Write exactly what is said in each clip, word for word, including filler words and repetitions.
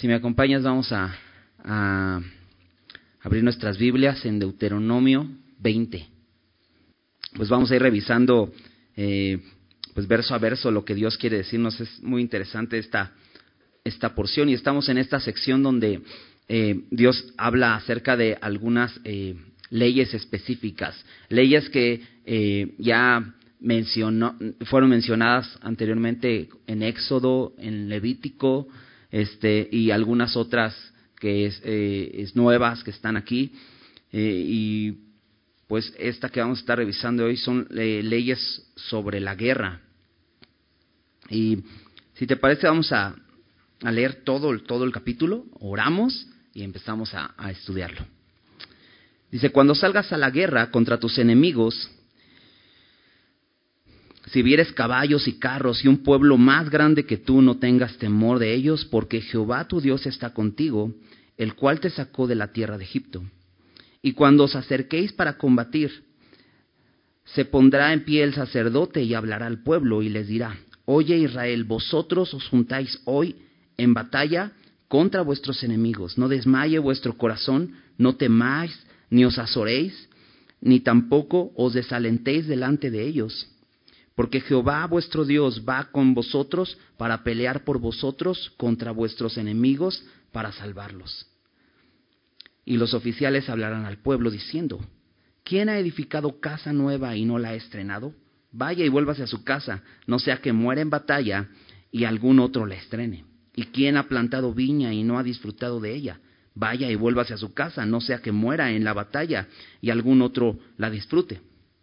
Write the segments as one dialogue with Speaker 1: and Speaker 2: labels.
Speaker 1: Si me acompañas, vamos a, a abrir nuestras Biblias en Deuteronomio veinte. Pues vamos a ir revisando eh, pues verso a verso lo que Dios quiere decirnos. Es muy interesante esta, esta porción, y estamos en esta sección donde eh, Dios habla acerca de algunas eh, leyes específicas, leyes que eh, ya mencionó, fueron mencionadas anteriormente en Éxodo, en Levítico, este y algunas otras que es, eh, es nuevas que están aquí, eh, y pues esta que vamos a estar revisando hoy son eh, leyes sobre la guerra. Y si te parece, vamos a, a leer todo, todo el capítulo, oramos y empezamos a, a estudiarlo. Dice: cuando salgas a la guerra contra tus enemigos, si vieres caballos y carros y un pueblo más grande que tú, no tengas temor de ellos, porque Jehová tu Dios está contigo, el cual te sacó de la tierra de Egipto. Y cuando os acerquéis para combatir, se pondrá en pie el sacerdote y hablará al pueblo y les dirá: oye Israel, vosotros os juntáis hoy en batalla contra vuestros enemigos. No desmaye vuestro corazón, no temáis, ni os azoréis, ni tampoco os desalentéis delante de ellos. Porque Jehová vuestro Dios va con vosotros para pelear por vosotros contra vuestros enemigos, para salvarlos. Y los oficiales hablarán al pueblo diciendo: ¿quién ha edificado casa nueva y no la ha estrenado? Vaya y vuélvase a su casa, no sea que muera en batalla y algún otro la estrene. ¿Y quién ha plantado viña y no ha disfrutado de ella? Vaya y vuélvase a su casa, no sea que muera en la batalla y algún otro la disfrute.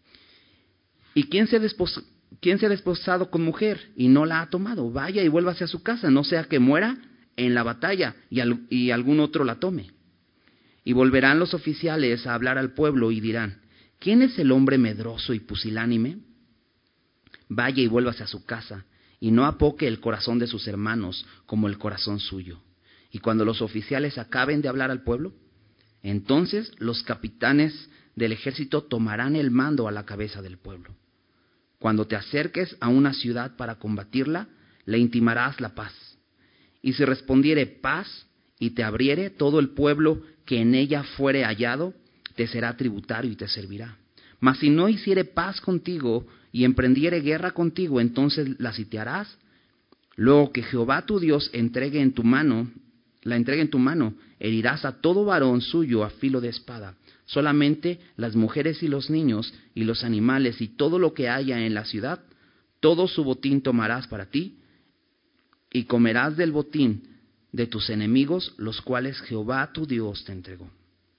Speaker 1: ¿Y quién se despos- quién se ha desposado con mujer y no la ha tomado? Vaya y vuélvase a su casa, no sea que muera en la batalla y, al- y algún otro la tome. Y volverán los oficiales a hablar al pueblo y dirán: ¿quién es el hombre medroso y pusilánime? Vaya y vuélvase a su casa, y no apoque el corazón de sus hermanos como el corazón suyo. Y cuando los oficiales acaben de hablar al pueblo, entonces los capitanes del ejército tomarán el mando a la cabeza del pueblo. Cuando te acerques a una ciudad para combatirla, le intimarás la paz. Y si respondiere paz y te abriere, todo el pueblo que en ella fuere hallado te será tributario y te servirá. Mas si no hiciere paz contigo y emprendiere guerra contigo, entonces la sitiarás. Luego que Jehová tu Dios entregue en tu mano, la entregue en tu mano, herirás a todo varón suyo a filo de espada. Solamente las mujeres y los niños y los animales y todo lo que haya en la ciudad, todo su botín tomarás para ti, y comerás del botín de tus enemigos, los cuales Jehová tu Dios te entregó.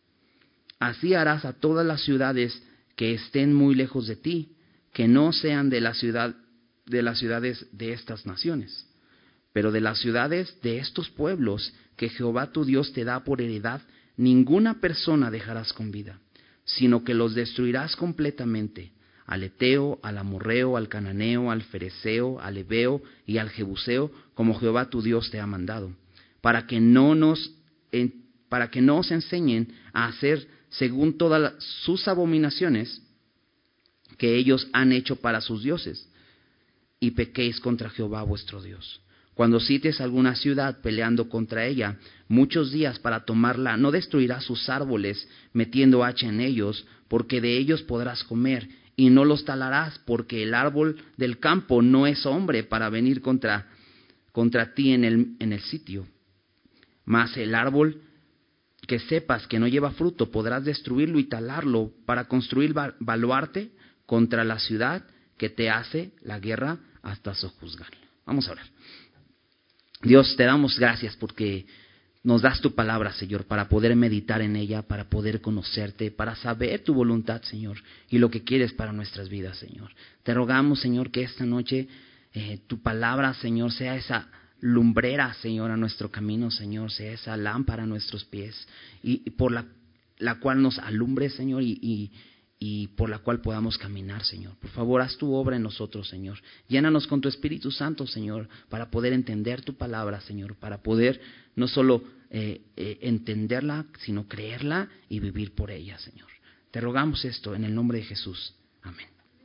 Speaker 1: Así harás a todas las ciudades que estén muy lejos de ti, que no sean de la ciudad, de las ciudades de estas naciones, pero de las ciudades de estos pueblos que Jehová tu Dios te da por heredad, ninguna persona dejarás con vida, sino que los destruirás completamente: al Eteo, al Amorreo, al Cananeo, al Fereceo, al Heveo y al Jebuseo, como Jehová tu Dios te ha mandado, para que no nos, en, para que no os enseñen a hacer según todas las, sus abominaciones que ellos han hecho para sus dioses, y pequéis contra Jehová vuestro Dios. Cuando sites alguna ciudad peleando contra ella muchos días para tomarla, no destruirás sus árboles metiendo hacha en ellos, porque de ellos podrás comer, y no los talarás, porque el árbol del campo no es hombre para venir contra, contra ti en el, en el sitio. Mas el árbol que sepas que no lleva fruto, podrás destruirlo y talarlo para construir baluarte contra la ciudad que te hace la guerra hasta sojuzgarla. Vamos a orar. Dios, te damos gracias porque nos das tu palabra, Señor, para poder meditar en ella, para poder conocerte, para saber tu voluntad, Señor, y lo que quieres para nuestras vidas, Señor. Te rogamos, Señor, que esta noche eh, tu palabra, Señor, sea esa lumbrera, Señor, a nuestro camino, Señor, sea esa lámpara a nuestros pies, y, y por la, la cual nos alumbre, Señor, y, y y por la cual podamos caminar, Señor. Por favor, haz tu obra en nosotros, Señor. Llénanos con tu Espíritu Santo, Señor, para poder entender tu palabra, Señor, para poder no solo eh, eh, entenderla, sino creerla y vivir por ella, Señor. Te rogamos esto en el nombre de Jesús. Amén.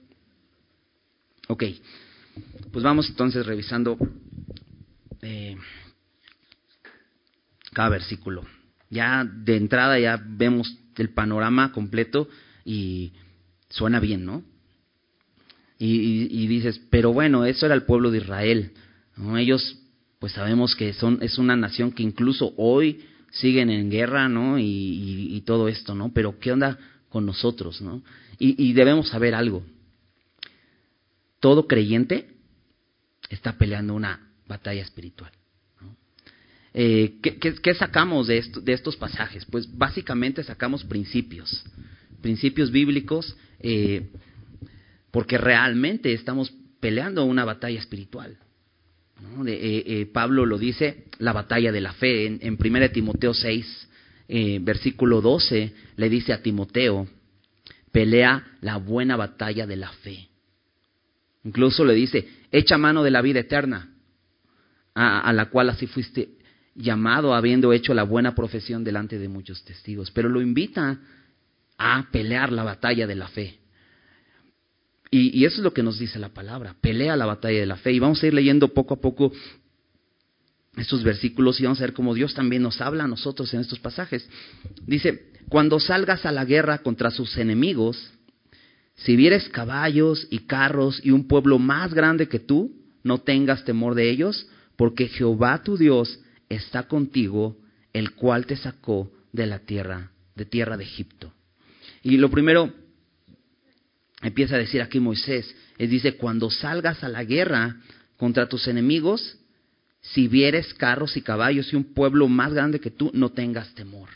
Speaker 1: Ok, pues vamos entonces revisando eh, cada versículo. Ya de entrada ya vemos el panorama completo y suena bien, ¿no? Y, y, y dices, pero bueno, eso era el pueblo de Israel, ¿no? Ellos, pues sabemos que son es una nación que incluso hoy siguen en guerra, ¿no? Y, y, y todo esto, ¿no? Pero ¿qué onda con nosotros, no? Y, y debemos saber algo. Todo creyente está peleando una batalla espiritual, ¿no? Eh, ¿qué, qué, ¿Qué sacamos de, esto, de estos pasajes? Pues básicamente sacamos principios, principios bíblicos, eh, porque realmente estamos peleando una batalla espiritual, ¿no? De, eh, eh, Pablo lo dice, la batalla de la fe. En, en primera Timoteo seis, eh, versículo doce, le dice a Timoteo, pelea la buena batalla de la fe. Incluso le dice, echa mano de la vida eterna, a, a la cual así fuiste llamado, habiendo hecho la buena profesión delante de muchos testigos. Pero lo invita a pelear la batalla de la fe. Y, y eso es lo que nos dice la palabra, pelea la batalla de la fe. Y vamos a ir leyendo poco a poco estos versículos y vamos a ver cómo Dios también nos habla a nosotros en estos pasajes. Dice, cuando salgas a la guerra contra sus enemigos, si vieres caballos y carros y un pueblo más grande que tú, no tengas temor de ellos, porque Jehová tu Dios está contigo, el cual te sacó de la tierra, de tierra de Egipto. Y lo primero empieza a decir aquí Moisés, es dice, cuando salgas a la guerra contra tus enemigos, si vieres carros y caballos y un pueblo más grande que tú, no tengas temor.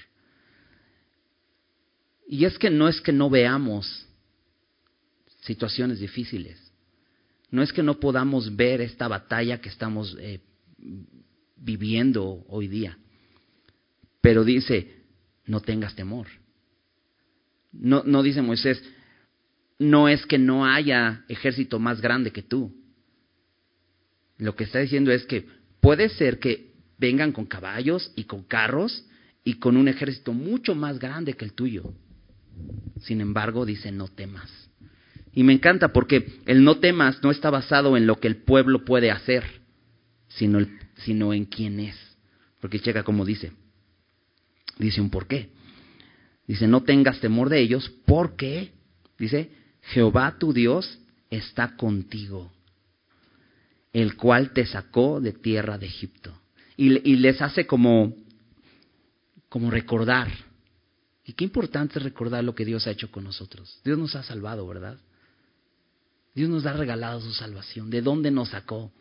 Speaker 1: Y es que no es que no veamos situaciones difíciles, no es que no podamos ver esta batalla que estamos eh, viviendo hoy día, pero dice, no tengas temor. No, no dice Moisés, no es que no haya ejército más grande que tú. Lo que está diciendo es que puede ser que vengan con caballos y con carros y con un ejército mucho más grande que el tuyo. Sin embargo, dice, no temas. Y me encanta porque el no temas no está basado en lo que el pueblo puede hacer, sino, el, sino en quién es. Porque checa cómo dice. Dice un por qué. Dice, no tengas temor de ellos porque, dice, Jehová tu Dios está contigo, el cual te sacó de tierra de Egipto. Y, y les hace como, como recordar. Y qué importante es recordar lo que Dios ha hecho con nosotros. Dios nos ha salvado, ¿verdad? Dios nos ha regalado su salvación. ¿De dónde nos sacó?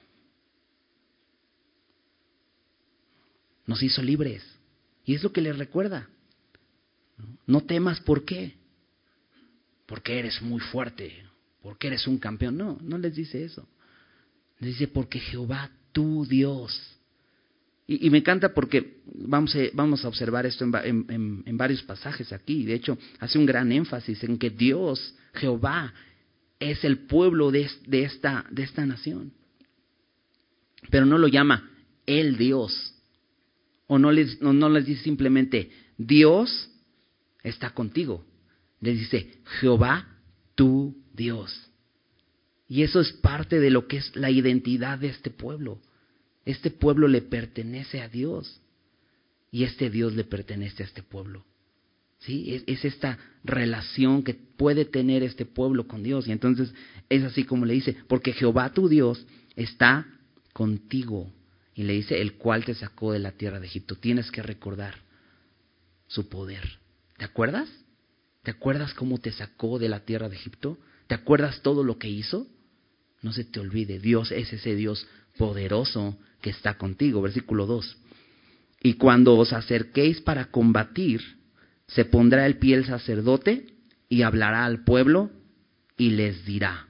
Speaker 1: Nos hizo libres. Y es lo que les recuerda. No temas, ¿por qué? Porque eres muy fuerte, porque eres un campeón. No, no les dice eso. Les dice, porque Jehová, tu Dios. Y, y me encanta porque vamos a, vamos a observar esto en, en, en, en varios pasajes aquí. De hecho, hace un gran énfasis en que Dios, Jehová, es el pueblo de, de, esta, de esta nación. Pero no lo llama el Dios. O no les, no, no les dice simplemente, Dios está contigo. Les dice, Jehová, tu Dios. Y eso es parte de lo que es la identidad de este pueblo. Este pueblo le pertenece a Dios. Y este Dios le pertenece a este pueblo. ¿Sí? Es, es esta relación que puede tener este pueblo con Dios. Y entonces es así como le dice, porque Jehová tu Dios está contigo. Y le dice, el cual te sacó de la tierra de Egipto. Tienes que recordar su poder. ¿Te acuerdas? ¿Te acuerdas cómo te sacó de la tierra de Egipto? ¿Te acuerdas todo lo que hizo? No se te olvide, Dios es ese Dios poderoso que está contigo. Versículo dos. Y cuando os acerquéis para combatir, se pondrá el pie el sacerdote y hablará al pueblo y les dirá.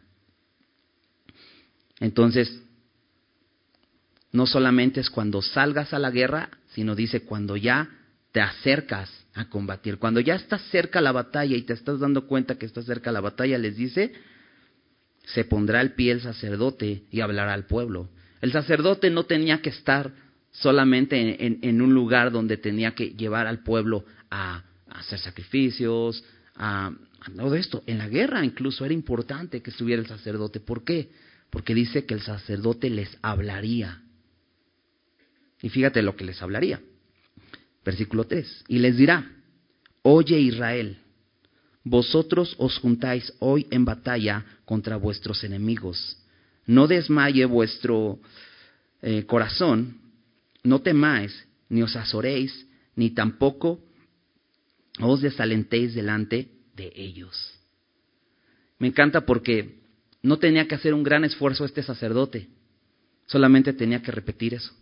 Speaker 1: Entonces, no solamente es cuando salgas a la guerra, sino dice cuando ya te acercas a combatir. Cuando ya estás cerca la batalla y te estás dando cuenta que estás cerca la batalla, les dice, se pondrá el pie el sacerdote y hablará al pueblo. El sacerdote no tenía que estar solamente en, en, en un lugar donde tenía que llevar al pueblo a, a hacer sacrificios, a, a todo esto. En la guerra incluso era importante que estuviera el sacerdote. ¿Por qué? Porque dice que el sacerdote les hablaría. Y fíjate lo que les hablaría. Versículo tres. Y les dirá, oye Israel, vosotros os juntáis hoy en batalla contra vuestros enemigos. No desmaye vuestro eh, corazón, no temáis, ni os azoréis, ni tampoco os desalentéis delante de ellos. Me encanta porque no tenía que hacer un gran esfuerzo este sacerdote, solamente tenía que repetir eso.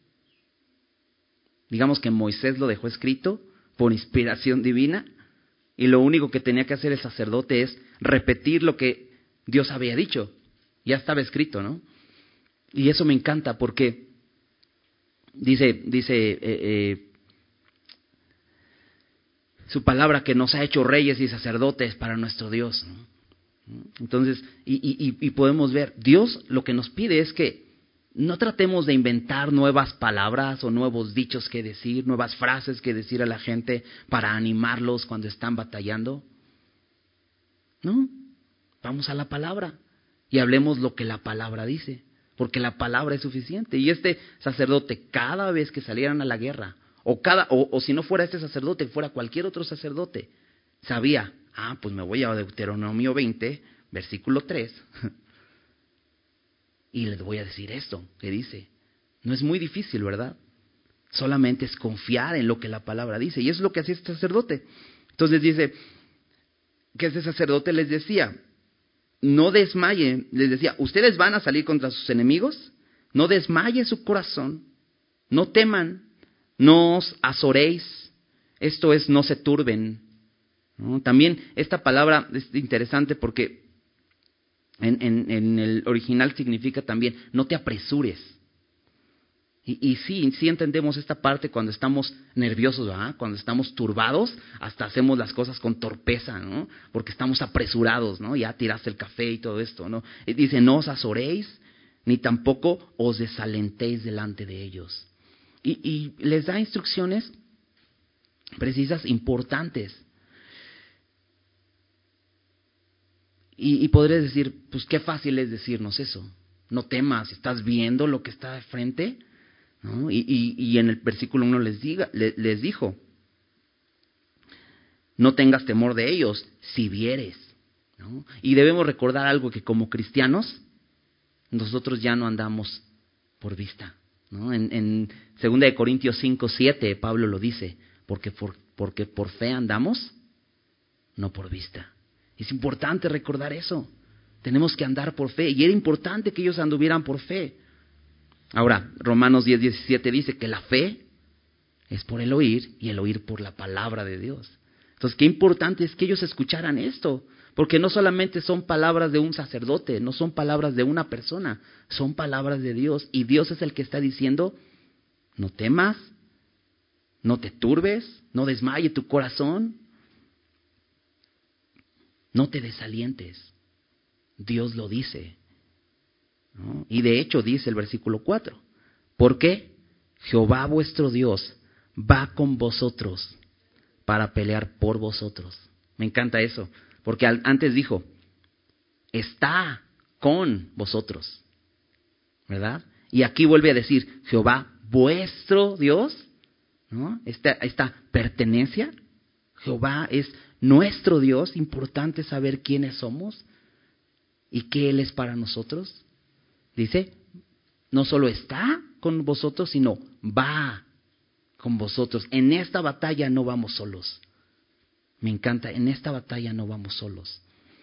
Speaker 1: Digamos que Moisés lo dejó escrito por inspiración divina y lo único que tenía que hacer el sacerdote es repetir lo que Dios había dicho. Ya estaba escrito, ¿no? Y eso me encanta porque dice, dice eh, eh, su palabra que nos ha hecho reyes y sacerdotes para nuestro Dios, ¿no? Entonces, y, y, y podemos ver, Dios lo que nos pide es que no tratemos de inventar nuevas palabras o nuevos dichos que decir, nuevas frases que decir a la gente para animarlos cuando están batallando. No, vamos a la palabra y hablemos lo que la palabra dice, porque la palabra es suficiente. Y este sacerdote, cada vez que salieran a la guerra, o, cada, o, o si no fuera este sacerdote, fuera cualquier otro sacerdote, sabía, ah, pues me voy a Deuteronomio veinte, versículo tres, y les voy a decir esto que dice. No es muy difícil, ¿verdad? Solamente es confiar en lo que la palabra dice. Y eso es lo que hacía este sacerdote. Entonces dice que ese sacerdote les decía, no desmaye, les decía, ustedes van a salir contra sus enemigos, no desmaye su corazón, no teman, no os azoréis, esto es, no se turben, ¿no? También esta palabra es interesante porque En, en, en el original significa también, no te apresures. Y, y sí, sí entendemos esta parte cuando estamos nerviosos, ¿verdad? Cuando estamos turbados, hasta hacemos las cosas con torpeza, ¿no? Porque estamos apresurados, ¿no? Ya tiraste el café y todo esto, ¿no? Y dice, no os azoréis, ni tampoco os desalentéis delante de ellos. Y, y les da instrucciones precisas, importantes. Y, y podrías decir, pues qué fácil es decirnos eso. No temas, estás viendo lo que está de frente, ¿no? Y, y, y en el versículo uno les, diga, les, les dijo, no tengas temor de ellos, si vieres, ¿no? Y debemos recordar algo, que como cristianos, nosotros ya no andamos por vista, ¿no? En, en segunda de Corintios cinco, siete, Pablo lo dice, porque por, porque por fe andamos, no por vista. Es importante recordar eso. Tenemos que andar por fe. Y era importante que ellos anduvieran por fe. Ahora, Romanos diez, diecisiete dice que la fe es por el oír y el oír por la palabra de Dios. Entonces, qué importante es que ellos escucharan esto. Porque no solamente son palabras de un sacerdote, no son palabras de una persona, son palabras de Dios. Y Dios es el que está diciendo, no temas, no te turbes, no desmaye tu corazón. No te desalientes. Dios lo dice, ¿no? Y de hecho dice el versículo cuatro. ¿Por qué? Jehová vuestro Dios va con vosotros para pelear por vosotros. Me encanta eso. Porque antes dijo, está con vosotros, ¿verdad? Y aquí vuelve a decir, Jehová vuestro Dios, ¿no? Esta, esta pertenencia. Jehová es nuestro Dios, importante saber quiénes somos y qué Él es para nosotros. Dice, no solo está con vosotros, sino va con vosotros. En esta batalla no vamos solos. Me encanta, en esta batalla no vamos solos.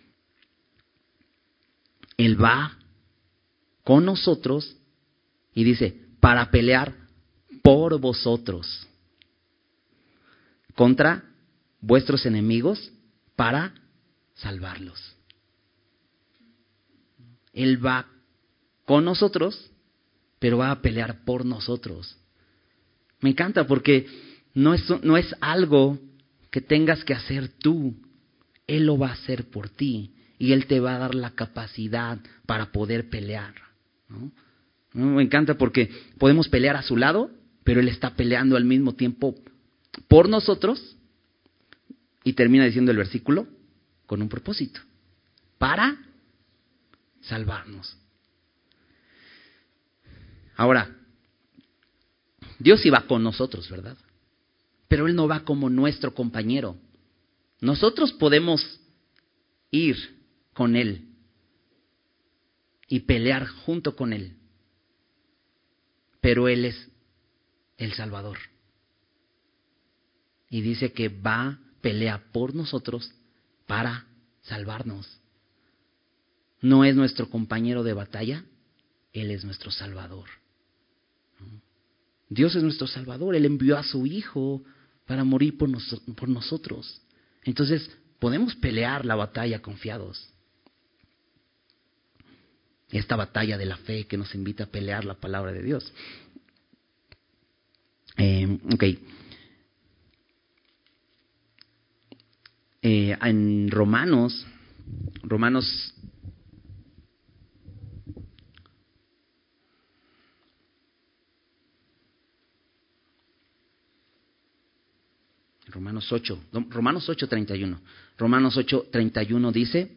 Speaker 1: Él va con nosotros y dice, para pelear por vosotros contra vuestros enemigos, para salvarlos. Él va con nosotros, pero va a pelear por nosotros. Me encanta porque no es, no es algo que tengas que hacer tú. Él lo va a hacer por ti y Él te va a dar la capacidad para poder pelear, ¿no? Me encanta porque podemos pelear a su lado, pero Él está peleando al mismo tiempo por nosotros. Y termina diciendo el versículo con un propósito, para salvarnos. Ahora, Dios iba con nosotros, ¿verdad? pero Él no va como nuestro compañero. Nosotros podemos ir con Él y pelear junto con Él, pero Él es el Salvador. Y dice que va, pelea por nosotros para salvarnos. No es nuestro compañero de batalla, Él es nuestro Salvador. Dios es nuestro Salvador, Él envió a su Hijo para morir por, nos, por nosotros. Entonces podemos pelear la batalla confiados. Esta batalla de la fe que nos invita a pelear la palabra de Dios. Eh, ok. Eh, en Romanos, Romanos Romanos ocho, Romanos ocho treinta y uno. Romanos ocho treinta y uno dice: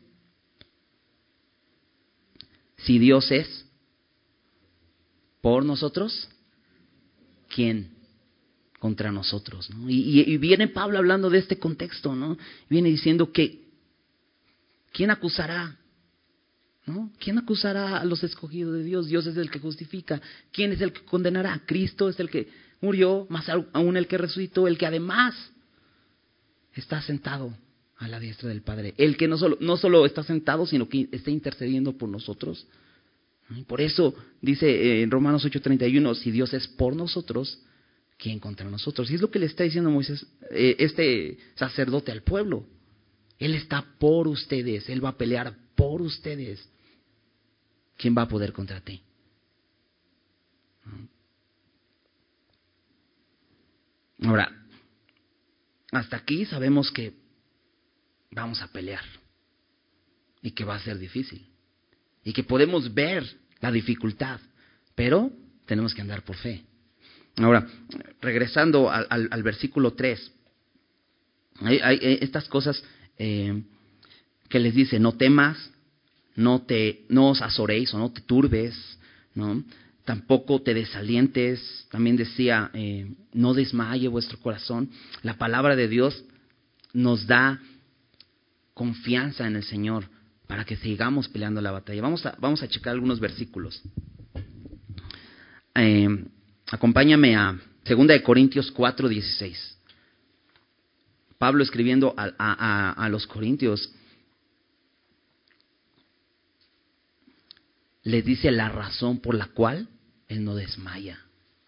Speaker 1: si Dios es por nosotros, ¿quién contra nosotros? ¿No? Y, y, y viene Pablo hablando de este contexto, ¿no? Viene diciendo que ¿quién acusará? ¿No? ¿Quién acusará a los escogidos de Dios? Dios es el que justifica. ¿Quién es el que condenará? Cristo es el que murió, más aún el que resucitó, el que además está sentado a la diestra del Padre. El que no solo, no solo está sentado, sino que está intercediendo por nosotros. Y por eso dice en Romanos ocho treinta y uno, si Dios es por nosotros, ¿quién contra nosotros? Y es lo que le está diciendo Moisés, eh, este sacerdote al pueblo. Él está por ustedes, Él va a pelear por ustedes. ¿Quién va a poder contra ti? Ahora, hasta aquí sabemos que vamos a pelear y que va a ser difícil y que podemos ver la dificultad, pero tenemos que andar por fe. Ahora, regresando al, al, al versículo tres, hay, hay estas cosas eh, que les dice: no temas, no te no os azoréis o no te turbes, ¿no? Tampoco te desalientes. También decía, eh, no desmaye vuestro corazón. La palabra de Dios nos da confianza en el Señor para que sigamos peleando la batalla. Vamos a, vamos a checar algunos versículos. Eh, acompáñame a segunda de Corintios cuatro dieciséis. Pablo escribiendo a, a, a, a los corintios les dice la razón por la cual él no desmaya.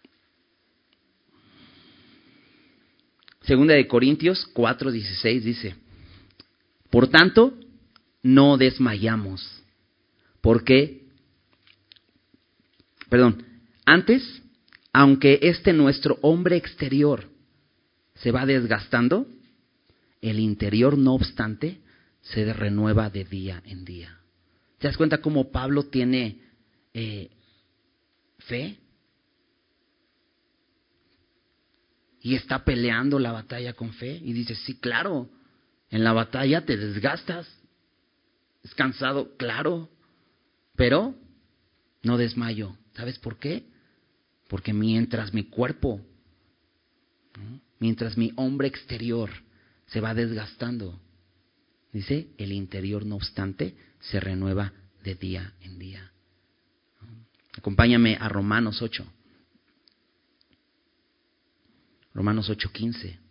Speaker 1: Segunda de Corintios cuatro dieciséis dice: por tanto, no desmayamos, porque, perdón, antes, aunque este nuestro hombre exterior se va desgastando, el interior, no obstante, se renueva de día en día. ¿Te das cuenta cómo Pablo tiene eh, fe? Y está peleando la batalla con fe. Y dice, sí, claro, en la batalla te desgastas, es cansado, claro, pero no desmayo. ¿Sabes por qué? Porque mientras mi cuerpo, ¿no? mientras mi hombre exterior se va desgastando, dice, el interior, no obstante, se renueva de día en día. Acompáñame a Romanos ocho. Romanos ocho quince.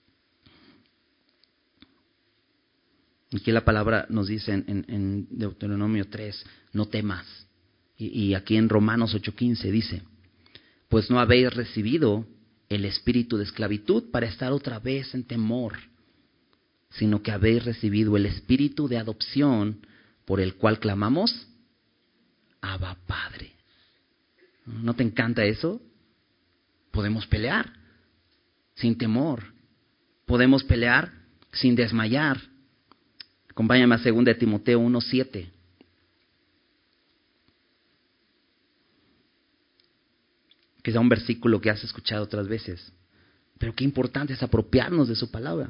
Speaker 1: Aquí la palabra nos dice en, en, en Deuteronomio tres, no temas. Y, y aquí en Romanos ocho quince dice, pues no habéis recibido el espíritu de esclavitud para estar otra vez en temor, sino que habéis recibido el espíritu de adopción por el cual clamamos, Abba Padre. ¿No te encanta eso? Podemos pelear sin temor. Podemos pelear sin desmayar. Acompáñame a segunda de Timoteo uno siete. Que es un versículo que has escuchado otras veces. Pero qué importante es apropiarnos de su palabra.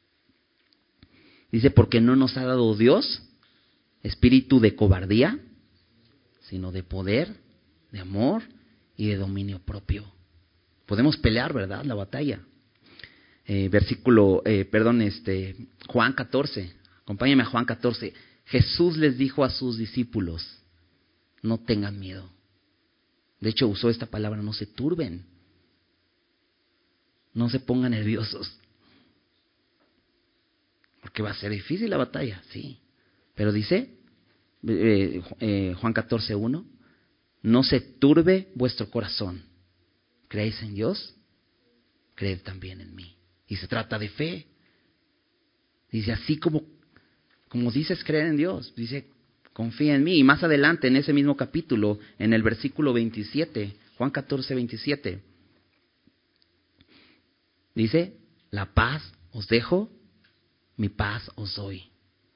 Speaker 1: Dice, porque no nos ha dado Dios espíritu de cobardía, sino de poder, de amor y de dominio propio. Podemos pelear, ¿verdad? La batalla. eh, versículo, eh, perdón, este, Juan catorce. Acompáñame a Juan catorce. Jesús les dijo a sus discípulos, no tengan miedo. De hecho, usó esta palabra, no se turben. No se pongan nerviosos. Porque va a ser difícil la batalla, sí. Pero dice, eh, eh, Juan catorce uno, no se turbe vuestro corazón. ¿Creéis en Dios? Creed también en mí. Y se trata de fe. Dice, así como, como dices creer en Dios, dice, confía en mí. Y más adelante, en ese mismo capítulo, en el versículo veintisiete, Juan catorce, veintisiete, dice, la paz os dejo, mi paz os doy.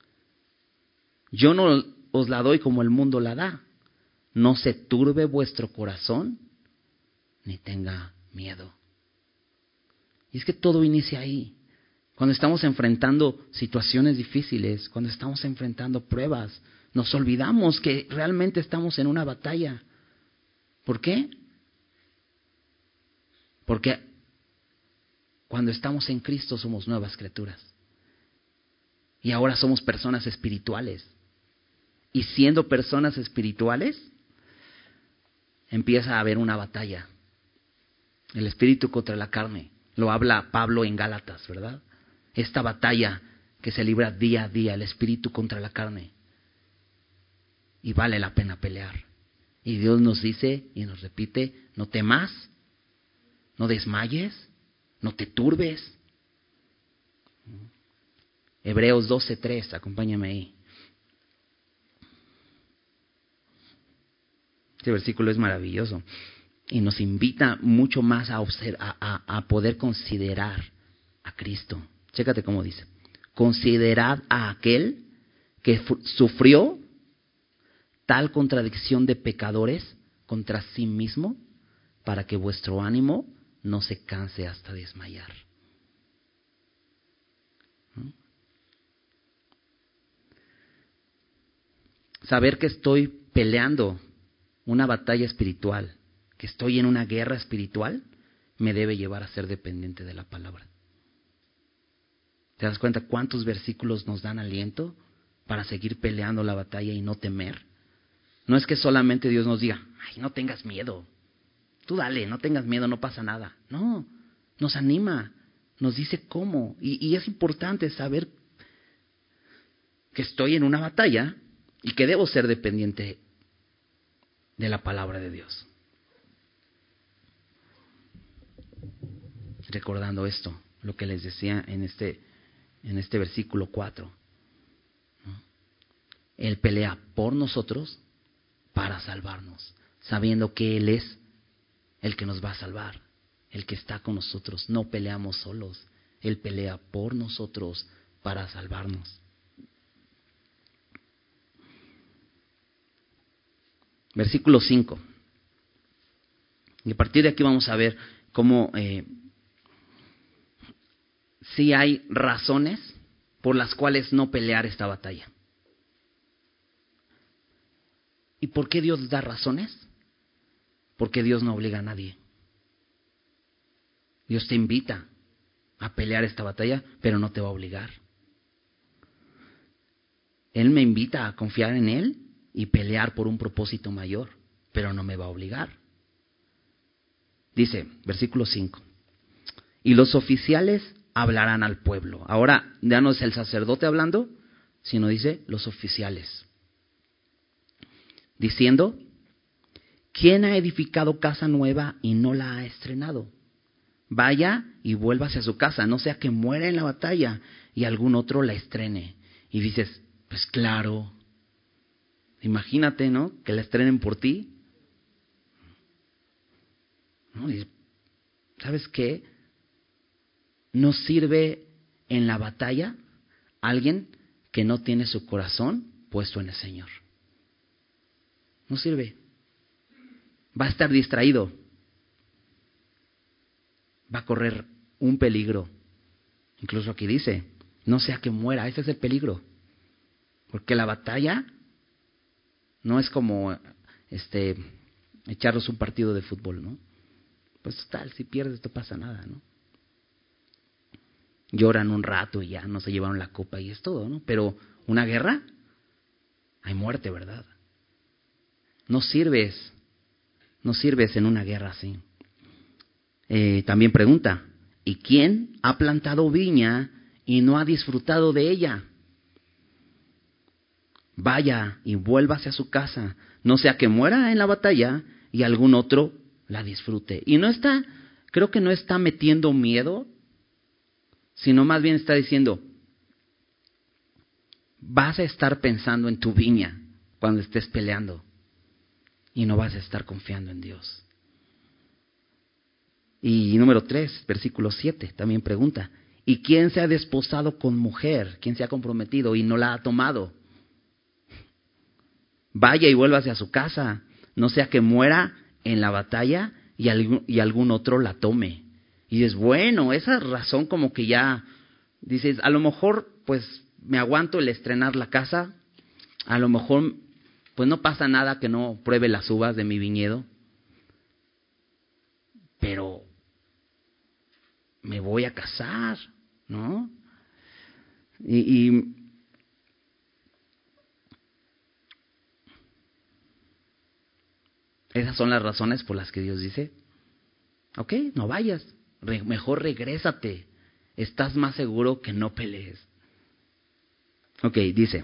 Speaker 1: Yo no os la doy como el mundo la da. No se turbe vuestro corazón, ni tenga miedo. Y es que todo inicia ahí. Cuando estamos enfrentando situaciones difíciles, cuando estamos enfrentando pruebas, nos olvidamos que realmente estamos en una batalla. ¿Por qué? Porque cuando estamos en Cristo somos nuevas criaturas. Y ahora somos personas espirituales. Y siendo personas espirituales, empieza a haber una batalla. El espíritu contra la carne. Lo habla Pablo en Gálatas, ¿verdad? Esta batalla que se libra día a día, el espíritu contra la carne. Y vale la pena pelear. Y Dios nos dice y nos repite, no temas, no desmayes, no te turbes. Hebreos doce tres, acompáñame ahí. Este versículo es maravilloso y nos invita mucho más a, observar, a, a, a poder considerar a Cristo. Chécate cómo dice. Considerad a aquel que sufrió tal contradicción de pecadores contra sí mismo para que vuestro ánimo no se canse hasta desmayar. ¿Mm? Saber que estoy peleando una batalla espiritual, que estoy en una guerra espiritual, me debe llevar a ser dependiente de la palabra. ¿Te das cuenta cuántos versículos nos dan aliento para seguir peleando la batalla y no temer? No es que solamente Dios nos diga, ay, no tengas miedo, tú dale, no tengas miedo, no pasa nada. No, nos anima, nos dice cómo. Y, y es importante saber que estoy en una batalla y que debo ser dependiente de la palabra de Dios. Recordando esto, lo que les decía en este, en este versículo cuatro. Él pelea por nosotros para salvarnos, sabiendo que Él es el que nos va a salvar, el que está con nosotros. No peleamos solos, Él pelea por nosotros para salvarnos. Versículo cinco. Y a partir de aquí vamos a ver cómo eh, sí hay razones por las cuales no pelear esta batalla. ¿Y por qué Dios da razones? Porque Dios no obliga a nadie. Dios te invita a pelear esta batalla, pero no te va a obligar. Él me invita a confiar en Él y pelear por un propósito mayor, pero no me va a obligar. Dice, versículo cinco, y los oficiales hablarán al pueblo. Ahora ya no es el sacerdote hablando, sino dice los oficiales. Diciendo, ¿quién ha edificado casa nueva y no la ha estrenado? Vaya y vuélvase a su casa, no sea que muera en la batalla y algún otro la estrene. Y dices, pues claro, imagínate, ¿no? Que la estrenen por ti. ¿No? Y, ¿sabes qué? No sirve en la batalla alguien que no tiene su corazón puesto en el Señor. No sirve. Va a estar distraído. Va a correr un peligro. Incluso aquí dice, no sea que muera. Ese es el peligro. Porque la batalla no es como este echarnos un partido de fútbol, ¿no? Pues tal, si pierdes no pasa nada, ¿no? lloran un rato y ya no se llevaron la copa y es todo, ¿no? Pero una guerra, hay muerte, ¿verdad? No sirves, no sirves en una guerra así. Eh, también pregunta, ¿y quién ha plantado viña y no ha disfrutado de ella? Vaya y vuélvase a su casa, no sea que muera en la batalla y algún otro la disfrute. Y no está, creo que no está metiendo miedo, sino más bien está diciendo, vas a estar pensando en tu viña cuando estés peleando y no vas a estar confiando en Dios. Y número tres, versículo siete, también pregunta, ¿y quién se ha desposado con mujer? ¿Quién se ha comprometido y no la ha tomado? Vaya y vuélvase a su casa, no sea que muera en la batalla y algún, y algún otro la tome. Y dices, bueno, esa razón como que ya, dices, a lo mejor pues me aguanto el estrenar la casa, a lo mejor pues no pasa nada que no pruebe las uvas de mi viñedo, pero me voy a casar, ¿no? Y, y esas son las razones por las que Dios dice, ok, no vayas, re- mejor regrésate, estás más seguro que no pelees. Ok, dice,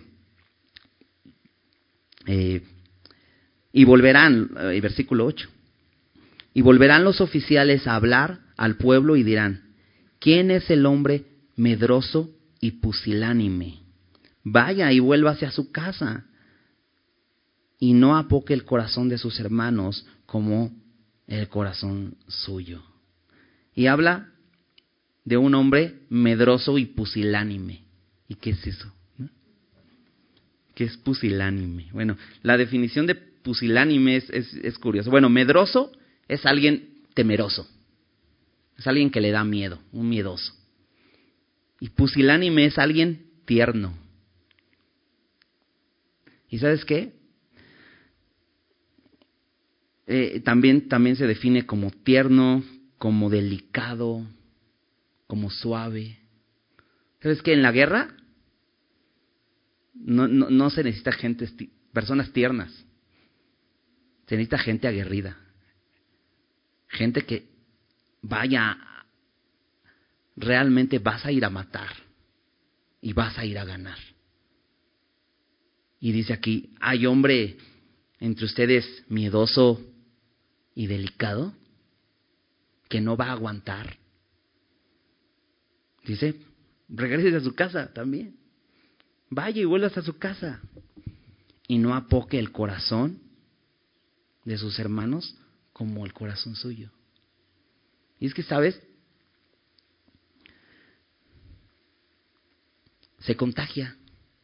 Speaker 1: eh, y volverán, eh, versículo ocho, y volverán los oficiales a hablar al pueblo y dirán, ¿quién es el hombre medroso y pusilánime? Vaya y vuélvase a su casa, y no apoque el corazón de sus hermanos como el corazón suyo. Y habla de un hombre medroso y pusilánime. ¿Y qué es eso? ¿No? ¿Qué es pusilánime? Bueno, la definición de pusilánime es, es, es curiosa. Bueno, medroso es alguien temeroso. Es alguien que le da miedo, un miedoso. Y pusilánime es alguien tierno. ¿Y sabes qué? Eh, también, también se define como tierno, como delicado, como suave. ¿Sabes qué? En la guerra no, no, no se necesita gente, personas tiernas. Se necesita gente aguerrida. Gente que vaya, realmente vas a ir a matar y vas a ir a ganar. Y dice aquí, ¿hay hombre entre ustedes miedoso y delicado que no va a aguantar? Dice, regrese a su casa también. Vaya y vuelvas a su casa. Y no apoque el corazón de sus hermanos como el corazón suyo. Y es que, ¿sabes? Se contagia.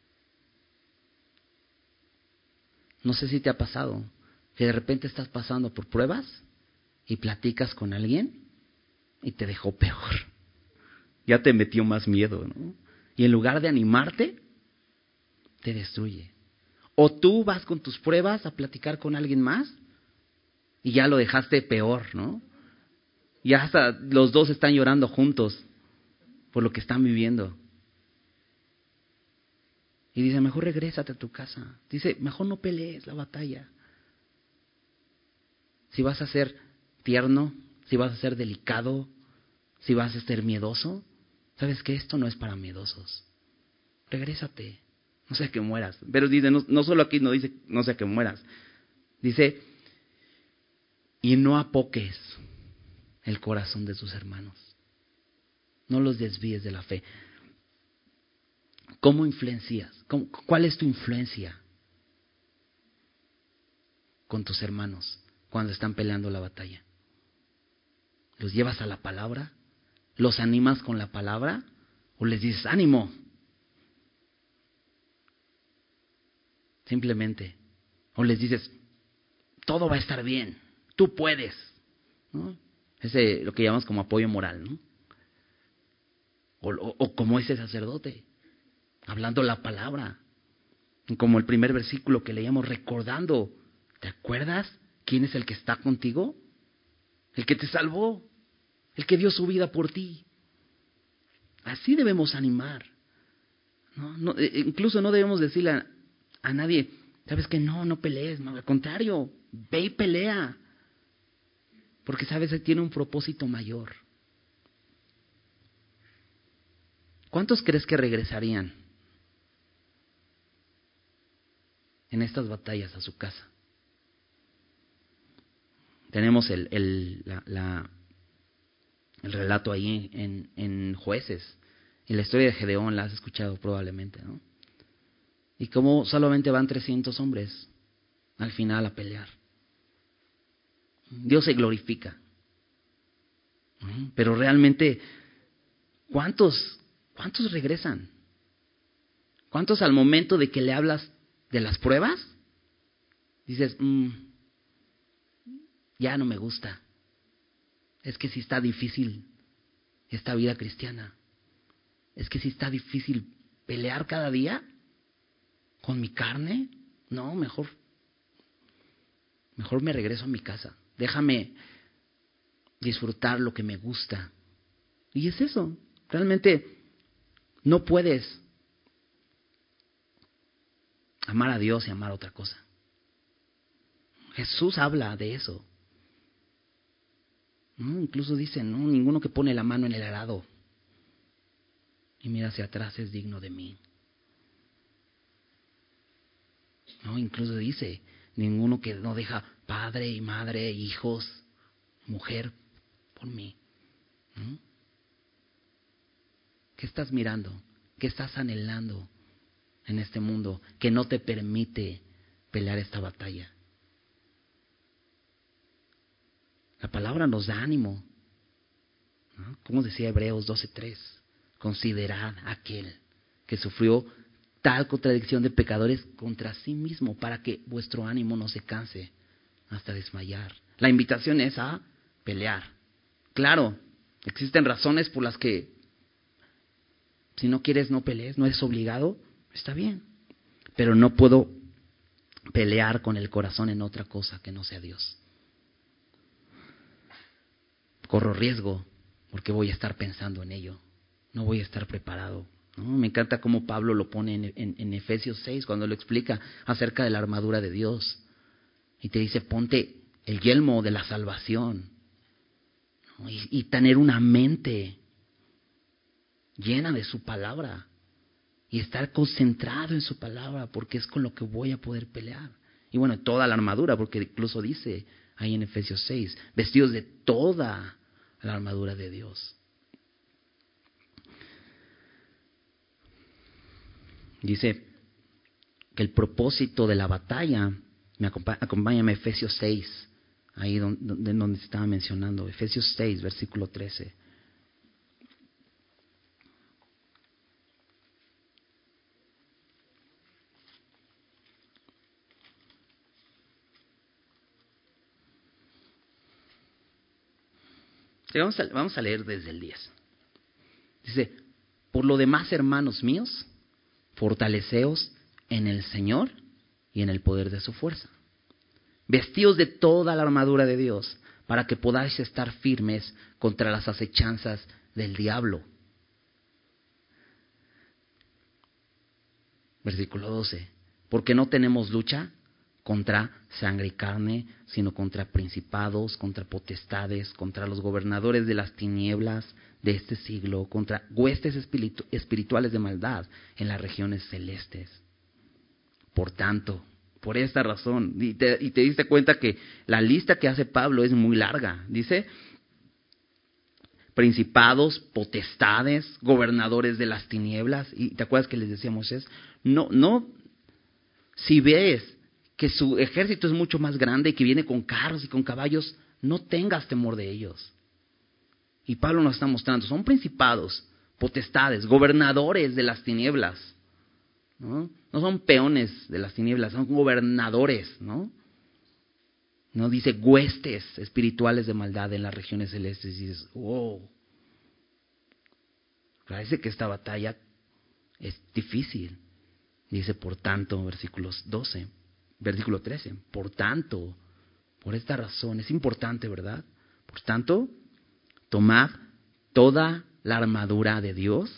Speaker 1: No sé si te ha pasado que de repente estás pasando por pruebas y platicas con alguien y te dejó peor. Ya te metió más miedo, ¿no? Y en lugar de animarte, te destruye. O tú vas con tus pruebas a platicar con alguien más y ya lo dejaste peor, ¿no? Y hasta los dos están llorando juntos por lo que están viviendo. Y dice, mejor regrésate a tu casa. Dice, mejor no pelees la batalla. Si vas a ser tierno, si vas a ser delicado, si vas a ser miedoso, ¿sabes qué? Esto no es para miedosos. Regrésate, no sea que mueras. Pero dice, no, no solo aquí no dice, no sea que mueras. Dice, y no apoques el corazón de tus hermanos. No los desvíes de la fe. ¿Cómo influencias? ¿Cómo, ¿Cuál es tu influencia con tus hermanos cuando están peleando la batalla? ¿Los llevas a la palabra? ¿Los animas con la palabra? ¿O les dices, ánimo? Simplemente. O les dices, todo va a estar bien, tú puedes, ¿no? Ese lo que llamamos como apoyo moral, ¿no? O, o, o como ese sacerdote, hablando la palabra. Como el primer versículo que leíamos, recordando, ¿te acuerdas quién es el que está contigo? El que te salvó, el que dio su vida por ti. Así debemos animar. No, no, incluso no debemos decirle a, a nadie, ¿sabes qué? No, no pelees. No, al contrario, ve y pelea. Porque sabes que tiene un propósito mayor. ¿Cuántos crees que regresarían en estas batallas a su casa? Tenemos el, el, la, la, el relato ahí en, en Jueces. Y la historia de Gedeón la has escuchado probablemente, ¿no? Y cómo solamente van trescientos hombres al final a pelear. Dios se glorifica. Pero realmente, ¿cuántos, cuántos regresan? ¿Cuántos al momento de que le hablas de las pruebas? Dices, mmm, ya no me gusta. Es que sí está difícil esta vida cristiana. Es que sí está difícil pelear cada día con mi carne. No, mejor, mejor me regreso a mi casa. Déjame disfrutar lo que me gusta. Y es eso. Realmente no puedes amar a Dios y amar otra cosa. Jesús habla de eso. ¿No? Incluso dice, no, ninguno que pone la mano en el arado y mira hacia atrás es digno de mí. No, incluso dice, ninguno que no deja padre y madre, hijos, mujer por mí. ¿No? ¿Qué estás mirando? ¿Qué estás anhelando en este mundo que no te permite pelear esta batalla? La palabra nos da ánimo, ¿no? Como decía Hebreos doce tres, considerad aquel que sufrió tal contradicción de pecadores contra sí mismo para que vuestro ánimo no se canse hasta desmayar. La invitación es a pelear. Claro, existen razones por las que si no quieres no pelees, no es obligado, está bien. Pero no puedo pelear con el corazón en otra cosa que no sea Dios. Corro riesgo porque voy a estar pensando en ello. No voy a estar preparado. ¿No? Me encanta cómo Pablo lo pone en, en, en Efesios seis cuando lo explica acerca de la armadura de Dios. Y te dice, ponte el yelmo de la salvación. ¿No? Y, y tener una mente llena de su palabra. Y estar concentrado en su palabra porque es con lo que voy a poder pelear. Y bueno, toda la armadura, porque incluso dice ahí en Efesios seis, vestidos de toda la armadura de Dios. Dice que el propósito de la batalla, me acompaña, acompáñame a Efesios seis, ahí donde, donde se estaba mencionando, Efesios seis, versículo trece. Vamos a, vamos a leer desde el diez. Dice, por lo demás, hermanos míos, fortaleceos en el Señor y en el poder de su fuerza. Vestíos de toda la armadura de Dios para que podáis estar firmes contra las acechanzas del diablo. Versículo doce. Porque no tenemos lucha contra sangre y carne, sino contra principados, contra potestades, contra los gobernadores de las tinieblas de este siglo, contra huestes espiritu- espirituales de maldad en las regiones celestes. Por tanto, por esta razón, y te, y te diste cuenta que la lista que hace Pablo es muy larga. Dice, principados, potestades, gobernadores de las tinieblas. Y te acuerdas que les decíamos es, no, no, si ves que su ejército es mucho más grande y que viene con carros y con caballos, no tengas temor de ellos. Y Pablo nos está mostrando, son principados, potestades, gobernadores de las tinieblas, ¿no? No son peones de las tinieblas, son gobernadores, ¿no? No dice huestes espirituales de maldad en las regiones celestes. Y dices, wow. Parece que esta batalla es difícil. Dice, por tanto, versículos doce, versículo trece, por tanto, por esta razón, es importante, ¿verdad? Por tanto, tomad toda la armadura de Dios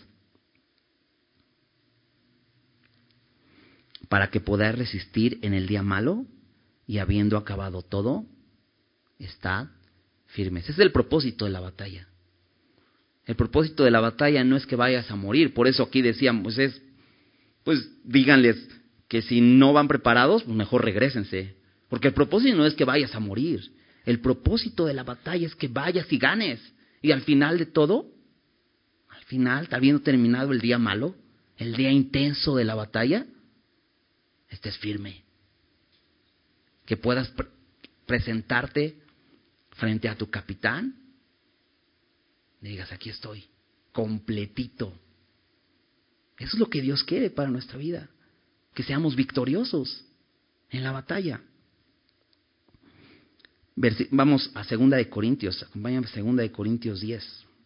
Speaker 1: para que podáis resistir en el día malo y habiendo acabado todo, estad firmes. Ese es el propósito de la batalla. El propósito de la batalla no es que vayas a morir. Por eso aquí decíamos, es, pues díganles que si no van preparados, pues mejor regrésense. Porque el propósito no es que vayas a morir. El propósito de la batalla es que vayas y ganes. Y al final de todo, al final, habiendo terminado el día malo, el día intenso de la batalla, estés firme. Que puedas pre- presentarte frente a tu capitán y digas, aquí estoy, completito. Eso es lo que Dios quiere para nuestra vida, que seamos victoriosos en la batalla. Versi- Vamos a Segunda de Corintios, acompáñame a Segunda de Corintios diez.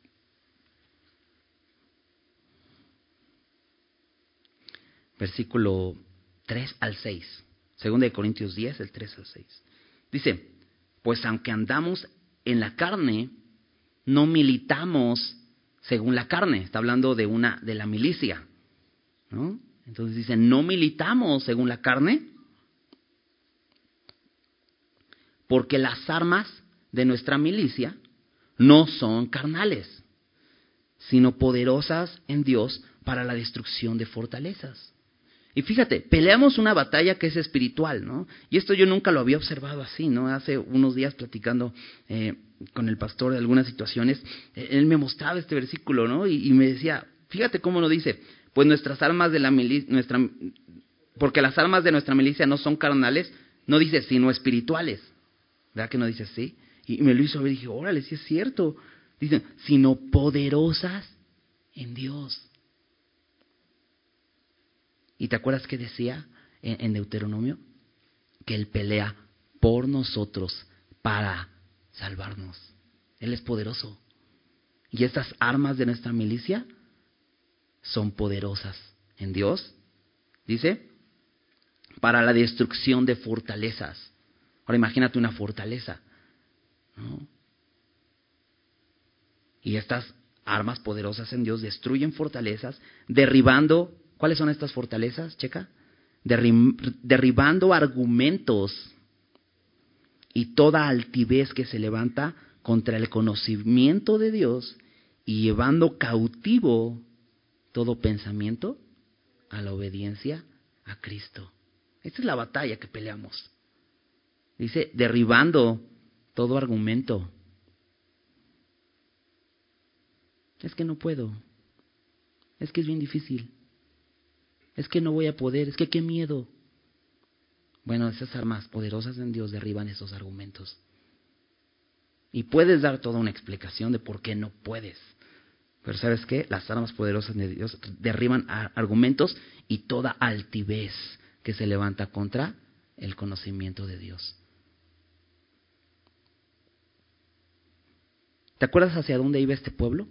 Speaker 1: Versículo tres al seis. Segunda de Corintios diez, el tres al seis. Dice, pues aunque andamos en la carne, no militamos según la carne. Está hablando de una de la milicia, ¿no? Entonces dice, no militamos según la carne, porque las armas de nuestra milicia no son carnales, sino poderosas en Dios para la destrucción de fortalezas. Y fíjate, peleamos una batalla que es espiritual, ¿no? Y esto yo nunca lo había observado así, ¿no? Hace unos días platicando eh, con el pastor de algunas situaciones, eh, él me mostraba este versículo, ¿no? Y, y me decía, fíjate cómo lo dice, pues nuestras armas de la milicia, nuestra, porque las armas de nuestra milicia no son carnales, no dice sino espirituales, ¿verdad que no dice así? Y, y me lo hizo ver y dije, órale, sí es cierto, dice, sino poderosas en Dios. ¿Y te acuerdas que decía en, en Deuteronomio? Que Él pelea por nosotros para salvarnos. Él es poderoso. Y estas armas de nuestra milicia son poderosas en Dios. Dice, para la destrucción de fortalezas. Ahora imagínate una fortaleza, ¿no? Y estas armas poderosas en Dios destruyen fortalezas, derribando. ¿Cuáles son estas fortalezas? Checa. Derri- derribando argumentos y toda altivez que se levanta contra el conocimiento de Dios y llevando cautivo todo pensamiento a la obediencia a Cristo. Esta es la batalla que peleamos. Dice, derribando todo argumento. Es que no puedo. Es que es bien difícil. Es que no voy a poder, es que qué miedo. Bueno, esas armas poderosas en Dios derriban esos argumentos. Y puedes dar toda una explicación de por qué no puedes. Pero ¿sabes qué? Las armas poderosas de Dios derriban argumentos y toda altivez que se levanta contra el conocimiento de Dios. ¿Te acuerdas hacia dónde iba este pueblo?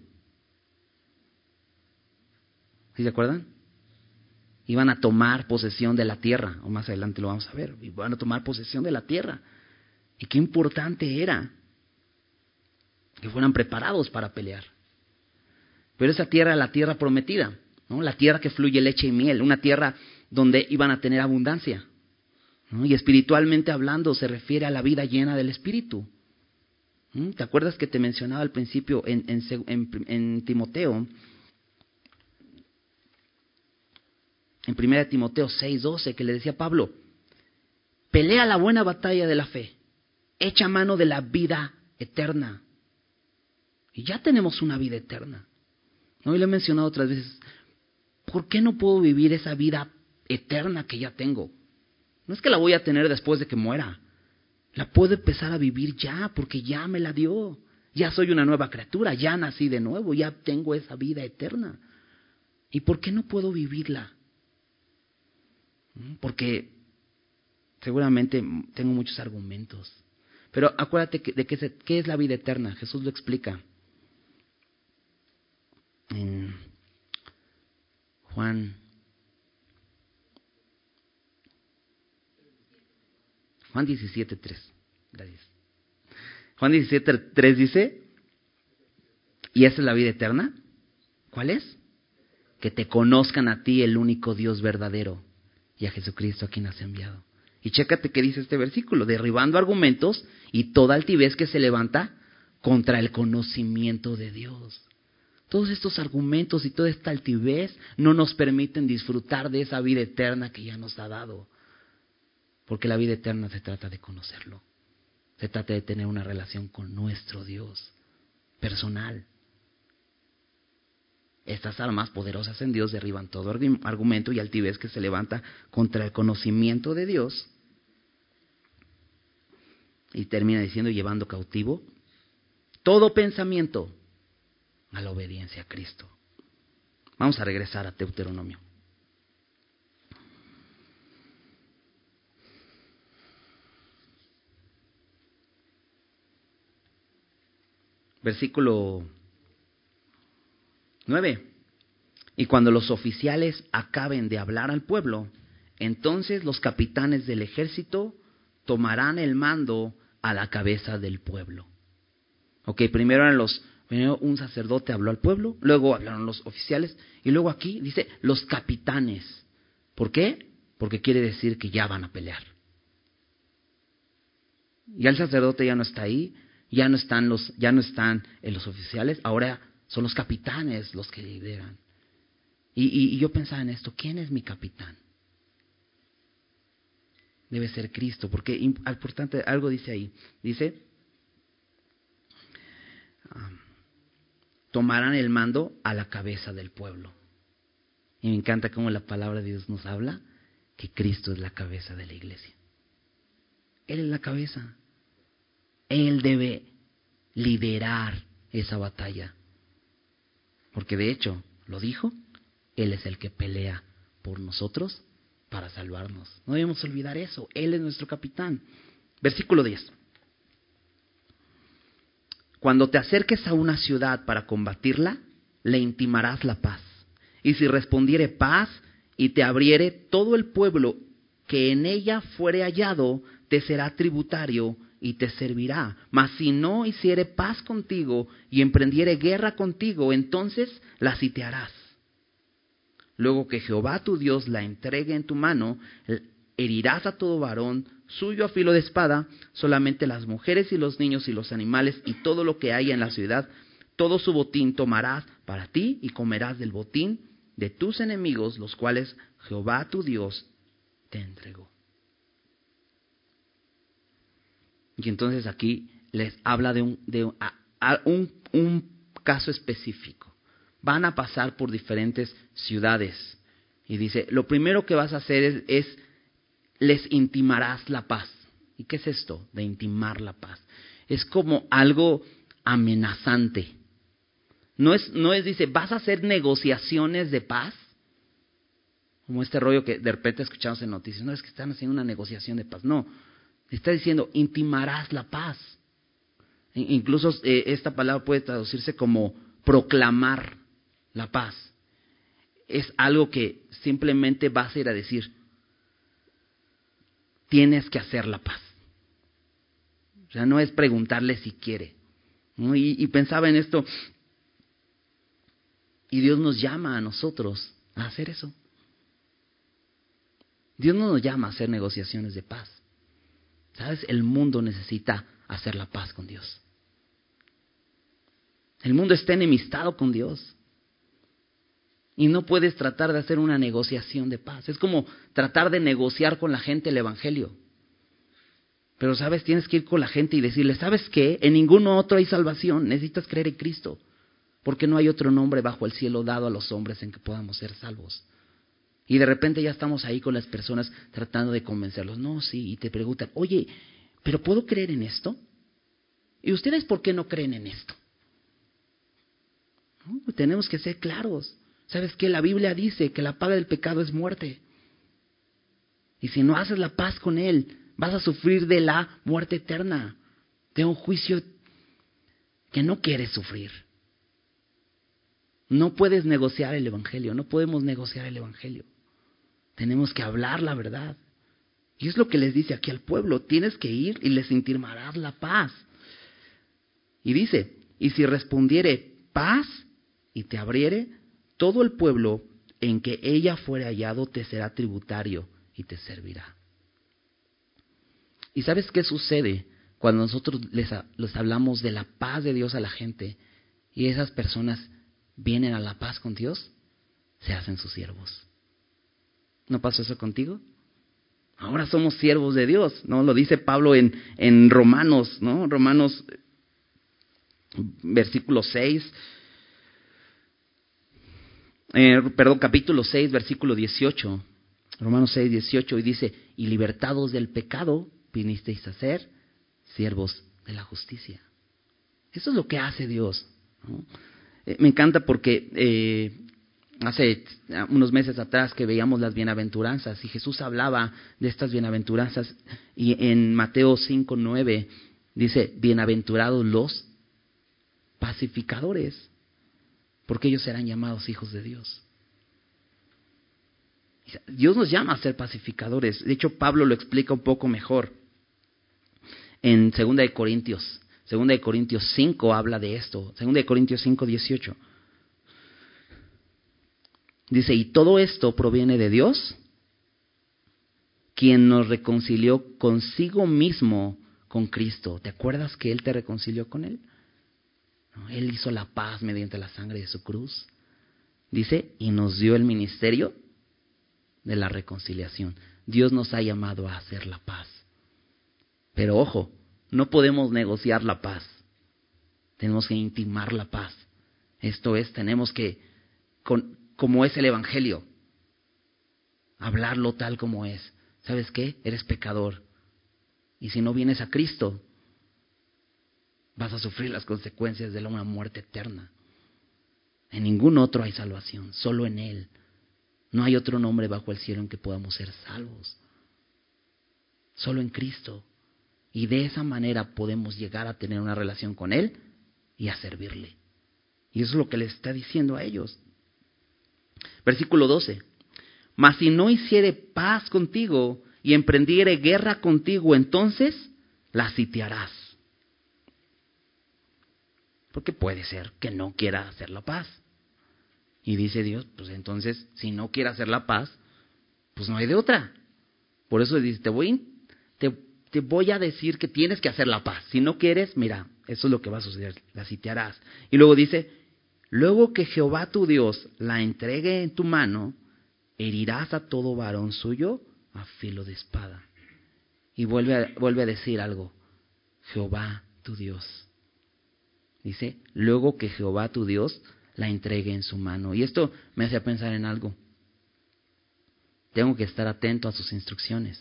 Speaker 1: ¿Sí se acuerdan? Iban a tomar posesión de la tierra, o más adelante lo vamos a ver, iban a tomar posesión de la tierra. Y qué importante era que fueran preparados para pelear. Pero esa tierra era la tierra prometida, ¿no? La tierra que fluye leche y miel, una tierra donde iban a tener abundancia, ¿no? Y espiritualmente hablando se refiere a la vida llena del Espíritu. ¿Mm? ¿Te acuerdas que te mencionaba al principio en, en, en, en Timoteo? En primera Timoteo seis doce, que le decía Pablo, pelea la buena batalla de la fe, echa mano de la vida eterna. Y ya tenemos una vida eterna. ¿No? Y lo he mencionado otras veces. ¿Por qué no puedo vivir esa vida eterna que ya tengo? No es que la voy a tener después de que muera. La puedo empezar a vivir ya, porque ya me la dio. Ya soy una nueva criatura, ya nací de nuevo, ya tengo esa vida eterna. ¿Y por qué no puedo vivirla? Porque seguramente tengo muchos argumentos. Pero acuérdate que, de que se, qué es la vida eterna. Jesús lo explica en Juan. Juan diecisiete tres. Gracias. Juan diecisiete tres dice, ¿y esa es la vida eterna? ¿Cuál es? Que te conozcan a ti, el único Dios verdadero, y a Jesucristo a quien has enviado. Y chécate qué dice este versículo: derribando argumentos y toda altivez que se levanta contra el conocimiento de Dios. Todos estos argumentos y toda esta altivez no nos permiten disfrutar de esa vida eterna que ya nos ha dado. Porque la vida eterna se trata de conocerlo. Se trata de tener una relación con nuestro Dios personal. Estas armas poderosas en Dios derriban todo argumento y altivez que se levanta contra el conocimiento de Dios. Y termina diciendo, llevando cautivo todo pensamiento a la obediencia a Cristo. Vamos a regresar a Deuteronomio. Versículo nueve. Y cuando los oficiales acaben de hablar al pueblo, entonces los capitanes del ejército tomarán el mando a la cabeza del pueblo. Ok, primero eran los, primero un sacerdote habló al pueblo, luego hablaron los oficiales, y luego aquí dice los capitanes. ¿Por qué? Porque quiere decir que ya van a pelear. Ya el sacerdote ya no está ahí, ya no están los, ya no están en los oficiales, ahora son los capitanes los que lideran. Y, y, y yo pensaba en esto, ¿quién es mi capitán? Debe ser Cristo, porque importante, algo dice ahí, dice, um, tomarán el mando a la cabeza del pueblo. Y me encanta cómo la palabra de Dios nos habla, que Cristo es la cabeza de la iglesia. Él es la cabeza. Él debe liderar esa batalla. Porque de hecho, lo dijo, Él es el que pelea por nosotros para salvarnos. No debemos olvidar eso. Él es nuestro capitán. Versículo diez. Cuando te acerques a una ciudad para combatirla, le intimarás la paz. Y si respondiere paz y te abriere, todo el pueblo que en ella fuere hallado te será tributario y te servirá. Mas si no hiciere paz contigo y emprendiere guerra contigo, entonces la sitiarás. Luego que Jehová tu Dios la entregue en tu mano, herirás a todo varón suyo a filo de espada, solamente las mujeres y los niños y los animales y todo lo que haya en la ciudad, todo su botín tomarás para ti y comerás del botín de tus enemigos, los cuales Jehová tu Dios te entregó. Y entonces aquí les habla de un, de un, a, a un, un caso específico. Van a pasar por diferentes ciudades. Y dice, lo primero que vas a hacer es, es, les intimarás la paz. ¿Y qué es esto de intimar la paz? Es como algo amenazante. No es, no es, dice, vas a hacer negociaciones de paz. Como este rollo que de repente escuchamos en noticias. No, es que están haciendo una negociación de paz. No, está diciendo, intimarás la paz. Incluso eh, esta palabra puede traducirse como proclamar la paz. Es algo que simplemente vas a ir a decir, tienes que hacer la paz. O sea, no es preguntarle si quiere, ¿no? Y, y pensaba en esto, y Dios nos llama a nosotros a hacer eso. Dios no nos llama a hacer negociaciones de paz. ¿Sabes? El mundo necesita hacer la paz con Dios. El mundo está enemistado con Dios. Y no puedes tratar de hacer una negociación de paz. Es como tratar de negociar con la gente el evangelio. Pero, ¿sabes? Tienes que ir con la gente y decirle, ¿sabes qué? En ninguno otro hay salvación. Necesitas creer en Cristo. Porque no hay otro nombre bajo el cielo dado a los hombres en que podamos ser salvos. Y de repente ya estamos ahí con las personas tratando de convencerlos. No, sí. Y te preguntan, oye, ¿pero puedo creer en esto? ¿Y ustedes por qué no creen en esto? No, tenemos que ser claros. ¿Sabes qué? La Biblia dice que la paga del pecado es muerte. Y si no haces la paz con Él, vas a sufrir de la muerte eterna, de un juicio que no quieres sufrir. No puedes negociar el evangelio, no podemos negociar el evangelio. Tenemos que hablar la verdad. Y es lo que les dice aquí al pueblo, tienes que ir y les intimarás la paz. Y dice, y si respondiere paz y te abriere, todo el pueblo en que ella fuere hallado te será tributario y te servirá. ¿Y sabes qué sucede cuando nosotros les, les hablamos de la paz de Dios a la gente y esas personas vienen a la paz con Dios? Se hacen sus siervos. ¿No pasó eso contigo? Ahora somos siervos de Dios, ¿no? Lo dice Pablo en, en Romanos, ¿no? Romanos, versículo seis. Eh, perdón, capítulo seis, versículo dieciocho. Romanos seis, dieciocho. Y dice, y libertados del pecado, vinisteis a ser siervos de la justicia. Eso es lo que hace Dios, ¿no? Eh, me encanta porque eh, hace unos meses atrás que veíamos las bienaventuranzas y Jesús hablaba de estas bienaventuranzas y en Mateo cinco, nueve dice, bienaventurados los pacificadores, porque ellos serán llamados hijos de Dios. Dios nos llama a ser pacificadores. De hecho, Pablo lo explica un poco mejor en Segunda de Corintios. Segunda de Corintios cinco habla de esto. Segunda de Corintios cinco, dieciocho. Dice, y todo esto proviene de Dios, quien nos reconcilió consigo mismo con Cristo. ¿Te acuerdas que Él te reconcilió con Él? ¿No? Él hizo la paz mediante la sangre de su cruz. Dice, y nos dio el ministerio de la reconciliación. Dios nos ha llamado a hacer la paz. Pero ojo, no podemos negociar la paz. Tenemos que intimar la paz. Esto es, tenemos que, con, como es el Evangelio, hablarlo tal como es. ¿Sabes qué? Eres pecador. Y si no vienes a Cristo, vas a sufrir las consecuencias de una muerte eterna. En ningún otro hay salvación, solo en Él. No hay otro nombre bajo el cielo en que podamos ser salvos. Solo en Cristo. Y de esa manera podemos llegar a tener una relación con Él y a servirle. Y eso es lo que les está diciendo a ellos. Versículo doce. Mas si no hiciere paz contigo y emprendiere guerra contigo, entonces la sitiarás. Porque puede ser que no quiera hacer la paz. Y dice Dios, pues entonces, si no quiere hacer la paz, pues no hay de otra. Por eso dice, te voy, te, te voy a decir que tienes que hacer la paz. Si no quieres, mira, eso es lo que va a suceder, la sitiarás. Y luego dice, luego que Jehová tu Dios la entregue en tu mano, herirás a todo varón suyo a filo de espada. Y vuelve a, vuelve a decir algo, Jehová tu Dios. Dice, luego que Jehová tu Dios la entregue en su mano. Y esto me hace pensar en algo. Tengo que estar atento a sus instrucciones.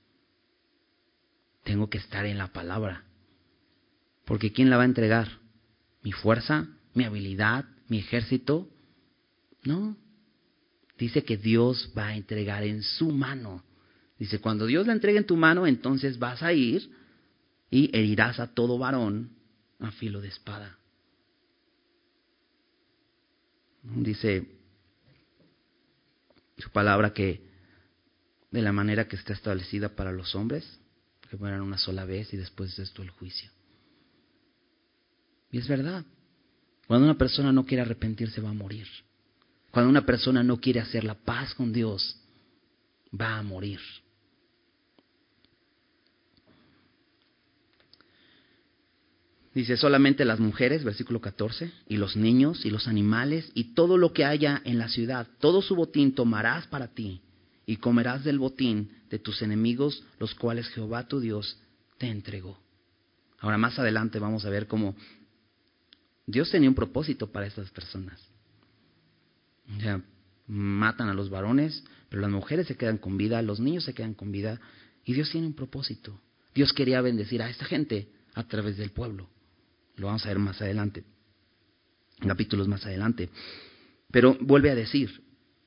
Speaker 1: Tengo que estar en la palabra. Porque ¿quién la va a entregar? ¿Mi fuerza? ¿Mi habilidad? ¿Mi ejército? No. Dice que Dios va a entregar en su mano. Dice, cuando Dios la entregue en tu mano, entonces vas a ir y herirás a todo varón a filo de espada. Dice su palabra que de la manera que está establecida para los hombres, que mueran una sola vez y después de esto el juicio. Y es verdad. Cuando una persona no quiere arrepentirse va a morir. Cuando una persona no quiere hacer la paz con Dios, va a morir. Dice, solamente las mujeres, versículo catorce, y los niños, y los animales, y todo lo que haya en la ciudad, todo su botín tomarás para ti, y comerás del botín de tus enemigos, los cuales Jehová tu Dios te entregó. Ahora más adelante vamos a ver cómo Dios tenía un propósito para estas personas. O sea, matan a los varones, pero las mujeres se quedan con vida, los niños se quedan con vida, y Dios tiene un propósito. Dios quería bendecir a esta gente a través del pueblo. Lo vamos a ver más adelante, capítulos más adelante. Pero vuelve a decir,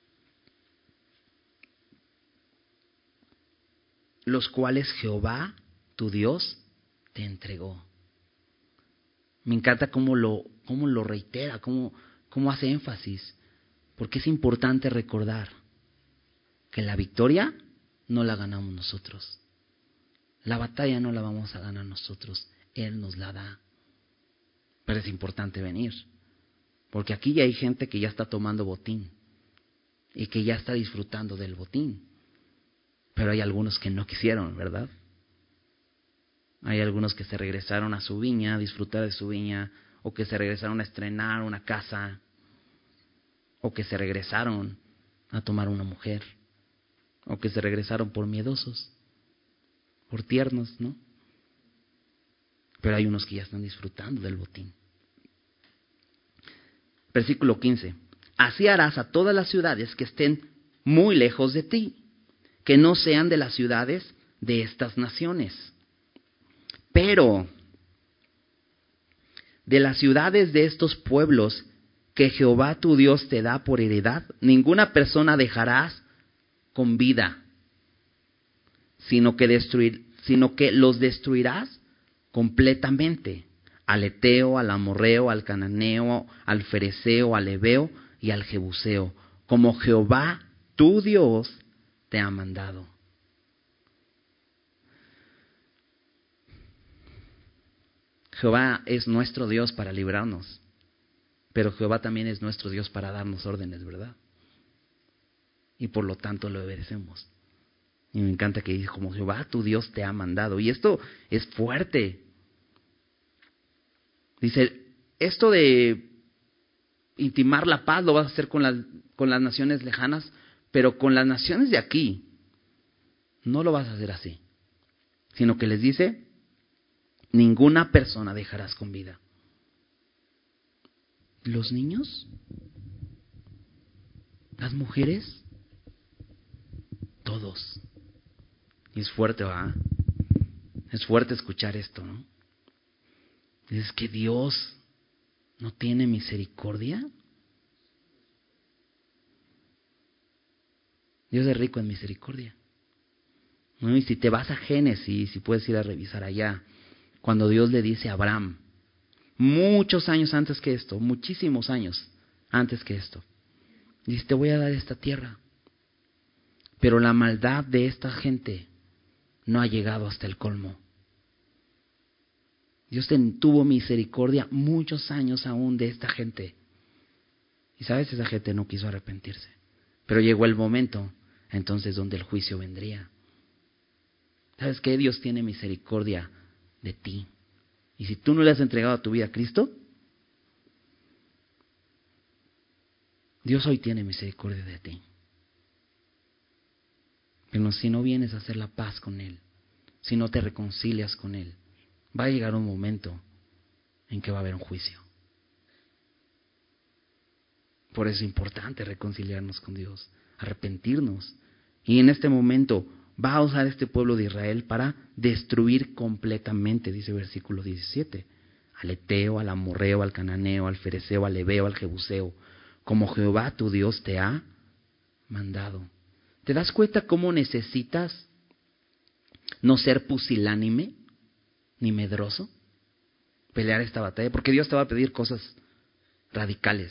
Speaker 1: los cuales Jehová, tu Dios, te entregó. Me encanta cómo lo, cómo lo reitera, cómo, cómo hace énfasis, porque es importante recordar que la victoria no la ganamos nosotros. La batalla no la vamos a ganar nosotros, Él nos la da. Pero es importante venir, Porque aquí ya hay gente que ya está tomando botín y que ya está disfrutando del botín. Pero hay algunos que no quisieron, ¿verdad? Hay algunos que se regresaron a su viña, a disfrutar de su viña, o que se regresaron a estrenar una casa, o que se regresaron a tomar una mujer, o que se regresaron por miedosos, por tiernos, ¿no? Pero hay unos que ya están disfrutando del botín. Versículo quince. Así harás a todas las ciudades que estén muy lejos de ti, que no sean de las ciudades de estas naciones. Pero de las ciudades de estos pueblos que Jehová tu Dios te da por heredad, ninguna persona dejarás con vida, sino que destruir, sino que los destruirás completamente. Al Eteo, al Amorreo, al Cananeo, al Fereceo, al Heveo y al Jebuseo, como Jehová tu Dios te ha mandado. Jehová es nuestro Dios para librarnos, pero Jehová también es nuestro Dios para darnos órdenes, ¿verdad? Y por lo tanto lo obedecemos. Y me encanta que dice, como Jehová tu Dios te ha mandado. Y esto es fuerte. Dice, esto de intimar la paz lo vas a hacer con las, con las naciones lejanas, pero con las naciones de aquí no lo vas a hacer así. Sino que les dice, ninguna persona dejarás con vida. ¿Los niños? ¿Las mujeres? Todos. Y es fuerte, ¿verdad? Es fuerte escuchar esto, ¿no? Es que Dios no tiene misericordia. Dios es rico en misericordia, ¿no? Y si te vas a Génesis, si puedes ir a revisar allá, cuando Dios le dice a Abraham, muchos años antes que esto, muchísimos años antes que esto, dice, te voy a dar esta tierra, pero la maldad de esta gente no ha llegado hasta el colmo. Dios tuvo misericordia muchos años aún de esta gente. Y sabes, esa gente no quiso arrepentirse. Pero llegó el momento, entonces, donde el juicio vendría. ¿Sabes qué? Dios tiene misericordia de ti. Y si tú no le has entregado tu vida a Cristo, Dios hoy tiene misericordia de ti. Pero si no vienes a hacer la paz con Él, si no te reconcilias con Él, va a llegar un momento en que va a haber un juicio. Por eso es importante reconciliarnos con Dios, arrepentirnos. Y en este momento va a usar este pueblo de Israel para destruir completamente, dice el versículo diecisiete, al Eteo, al Amorreo, al Cananeo, al Fereceo, al Heveo, al Jebuseo, como Jehová tu Dios te ha mandado. ¿Te das cuenta cómo necesitas no ser pusilánime ni medroso? Pelear esta batalla, porque Dios te va a pedir cosas radicales.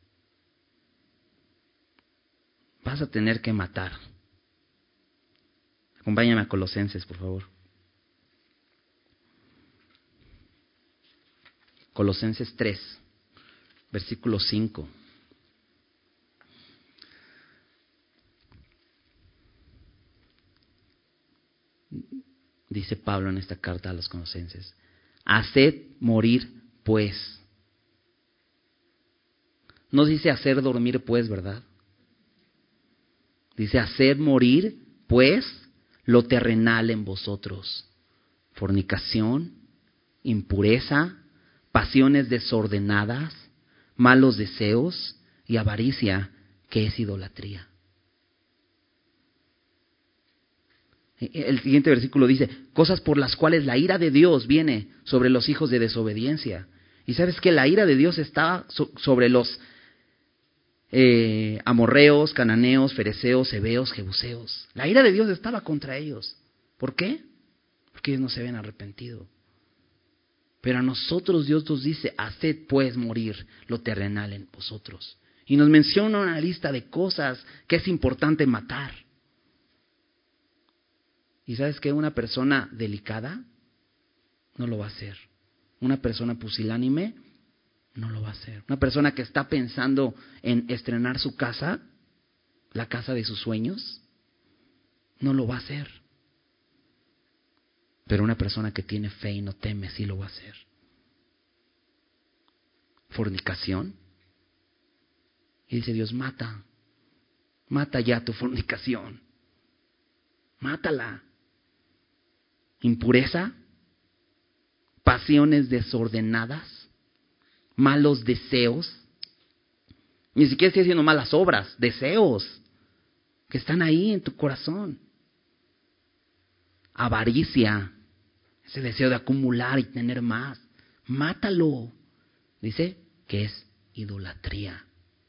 Speaker 1: Vas a tener que matar. Acompáñame a Colosenses, por favor. Colosenses tres, versículo cinco. Dice Pablo en esta carta a los Colosenses, haced morir pues. No dice hacer dormir pues, ¿verdad? Dice haced morir pues lo terrenal en vosotros. Fornicación, impureza, pasiones desordenadas, malos deseos y avaricia, que es idolatría. El siguiente versículo dice, cosas por las cuales la ira de Dios viene sobre los hijos de desobediencia. Y sabes que la ira de Dios estaba so- sobre los eh, amorreos, cananeos, fereceos, heveos, jebuseos. La ira de Dios estaba contra ellos. ¿Por qué? Porque ellos no se habían arrepentido. Pero a nosotros Dios nos dice, haced pues morir lo terrenal en vosotros. Y nos menciona una lista de cosas que es importante matar. ¿Y sabes qué? Una persona delicada no lo va a hacer. Una persona pusilánime no lo va a hacer. Una persona que está pensando en estrenar su casa, la casa de sus sueños, no lo va a hacer. Pero una persona que tiene fe y no teme, sí lo va a hacer. Fornicación. Y dice Dios, mata. Mata ya tu fornicación. Mátala. Impureza. Pasiones desordenadas. Malos deseos. Ni siquiera estoy haciendo malas obras. Deseos. Que están ahí en tu corazón. Avaricia. Ese deseo de acumular y tener más. Mátalo. Dice que es idolatría.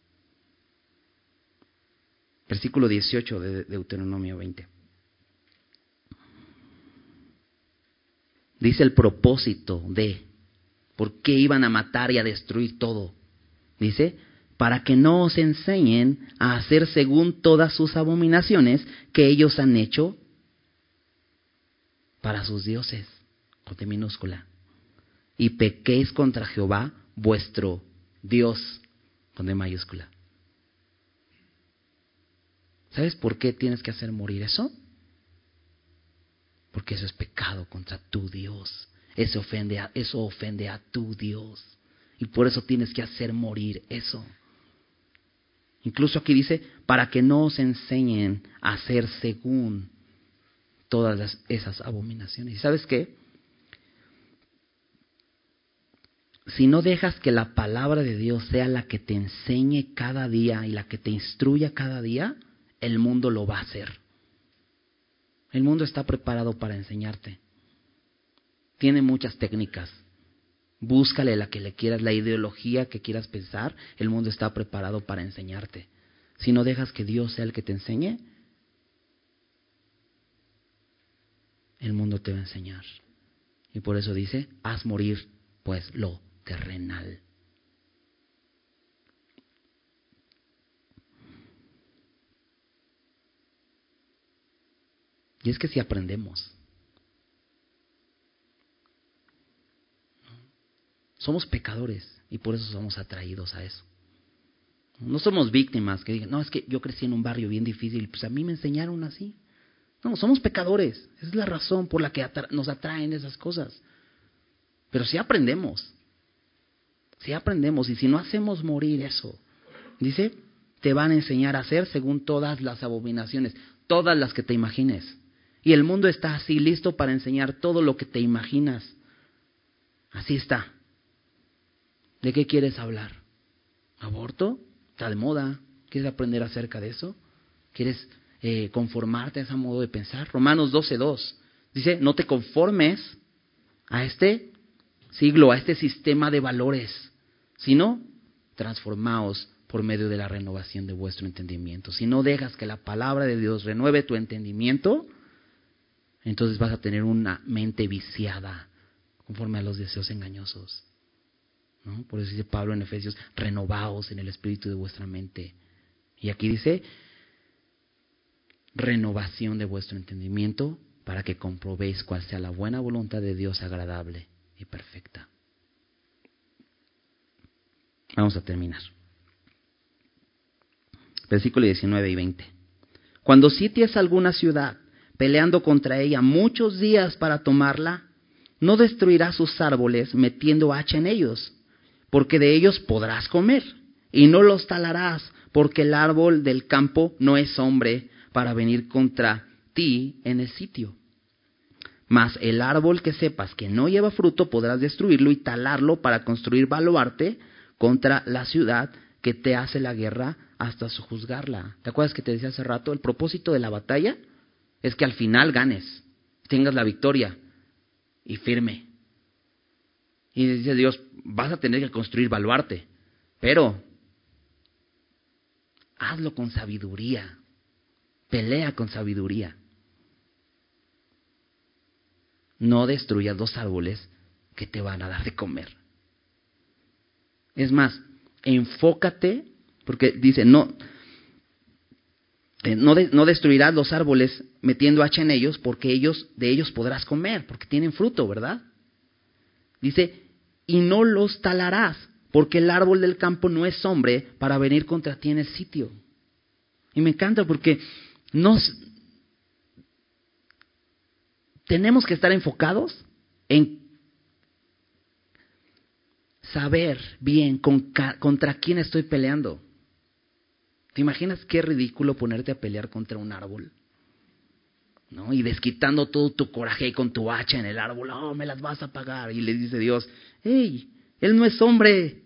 Speaker 1: Versículo dieciocho de Deuteronomio veinte. Dice el propósito de por qué iban a matar y a destruir todo. Dice, para que no os enseñen a hacer según todas sus abominaciones que ellos han hecho para sus dioses, con T minúscula, y pequéis contra Jehová, vuestro Dios, con D mayúscula. ¿Sabes por qué tienes que hacer morir eso? Porque eso es pecado contra tu Dios. Eso ofende a, eso ofende a tu Dios. Y por eso tienes que hacer morir eso. Incluso aquí dice, para que no os enseñen a hacer según todas las, esas abominaciones. ¿Y sabes qué? Si no dejas que la palabra de Dios sea la que te enseñe cada día y la que te instruya cada día, el mundo lo va a hacer. El mundo está preparado para enseñarte. Tiene muchas técnicas. Búscale la que le quieras, la ideología que quieras pensar, el mundo está preparado para enseñarte. Si no dejas que Dios sea el que te enseñe, el mundo te va a enseñar. Y por eso dice, haz morir pues lo terrenal. Y es que si aprendemos, somos pecadores y por eso somos atraídos a eso. No somos víctimas que digan, no, es que yo crecí en un barrio bien difícil, pues a mí me enseñaron así. No, somos pecadores. Esa es la razón por la que atra- nos atraen esas cosas. Pero si aprendemos, si aprendemos y si no hacemos morir eso, dice, te van a enseñar a hacer según todas las abominaciones, todas las que te imagines. Y el mundo está así, listo para enseñar todo lo que te imaginas. Así está. ¿De qué quieres hablar? ¿Aborto? Está de moda. ¿Quieres aprender acerca de eso? ¿Quieres eh, conformarte a ese modo de pensar? Romanos doce dos dice, no te conformes a este siglo, a este sistema de valores, sino transformaos por medio de la renovación de vuestro entendimiento. Si no dejas que la palabra de Dios renueve tu entendimiento, entonces vas a tener una mente viciada conforme a los deseos engañosos. ¿No? Por eso dice Pablo en Efesios, renovaos en el espíritu de vuestra mente. Y aquí dice, renovación de vuestro entendimiento para que comprobéis cuál sea la buena voluntad de Dios agradable y perfecta. Vamos a terminar. Versículo diecinueve y veinte. Cuando sities alguna ciudad, peleando contra ella muchos días para tomarla, no destruirás sus árboles metiendo hacha en ellos, porque de ellos podrás comer, y no los talarás, porque el árbol del campo no es hombre para venir contra ti en el sitio. Mas el árbol que sepas que no lleva fruto podrás destruirlo y talarlo para construir baluarte contra la ciudad que te hace la guerra hasta sojuzgarla. ¿Te acuerdas que te decía hace rato? El propósito de la batalla es que al final ganes, tengas la victoria y firme. Y dice Dios, vas a tener que construir baluarte, pero hazlo con sabiduría, pelea con sabiduría. No destruyas los árboles que te van a dar de comer. Es más, enfócate, porque dice, no, eh, no, de, no destruirás los árboles metiendo hacha en ellos, porque ellos de ellos podrás comer, porque tienen fruto, ¿verdad? Dice, y no los talarás, porque el árbol del campo no es hombre para venir contra ti en el sitio. Y me encanta porque nos tenemos que estar enfocados en saber bien con, contra quién estoy peleando. ¿Te imaginas qué ridículo ponerte a pelear contra un árbol? ¿No? Y desquitando todo tu coraje con tu hacha en el árbol. Oh, me las vas a pagar. Y le dice Dios, hey, él no es hombre.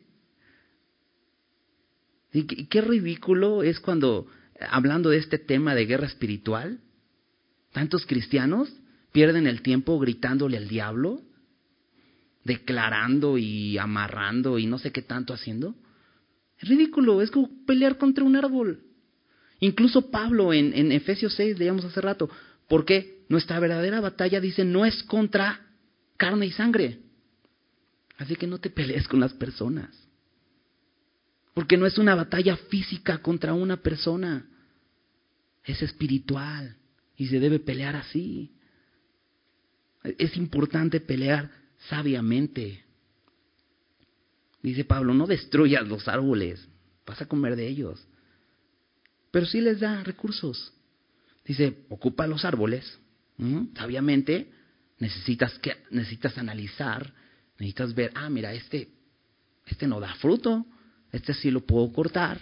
Speaker 1: Y qué, qué ridículo es cuando, hablando de este tema de guerra espiritual, tantos cristianos pierden el tiempo gritándole al diablo, declarando y amarrando y no sé qué tanto haciendo. Es ridículo, es como pelear contra un árbol. Incluso Pablo en, en Efesios seis, leíamos hace rato, porque nuestra verdadera batalla, dice, no es contra carne y sangre. Así que no te pelees con las personas. Porque no es una batalla física contra una persona. Es espiritual y se debe pelear así. Es importante pelear sabiamente. Dice Pablo, no destruyas los árboles, vas a comer de ellos. Pero sí les da recursos. Dice, ocupa los árboles, ¿m? sabiamente, necesitas, que, necesitas analizar, necesitas ver, ah, mira, este, este no da fruto, este sí lo puedo cortar.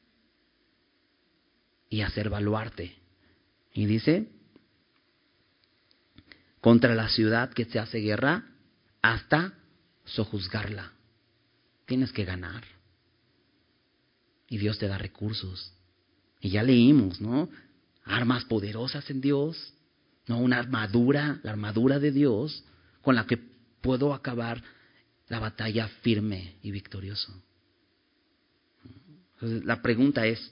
Speaker 1: Y hacer baluarte. Y dice, contra la ciudad que se hace guerra, hasta sojuzgarla. Tienes que ganar. Y Dios te da recursos. Y ya leímos, ¿no? Armas poderosas en Dios, no una armadura, la armadura de Dios, con la que puedo acabar la batalla firme y victorioso. Entonces, la pregunta es,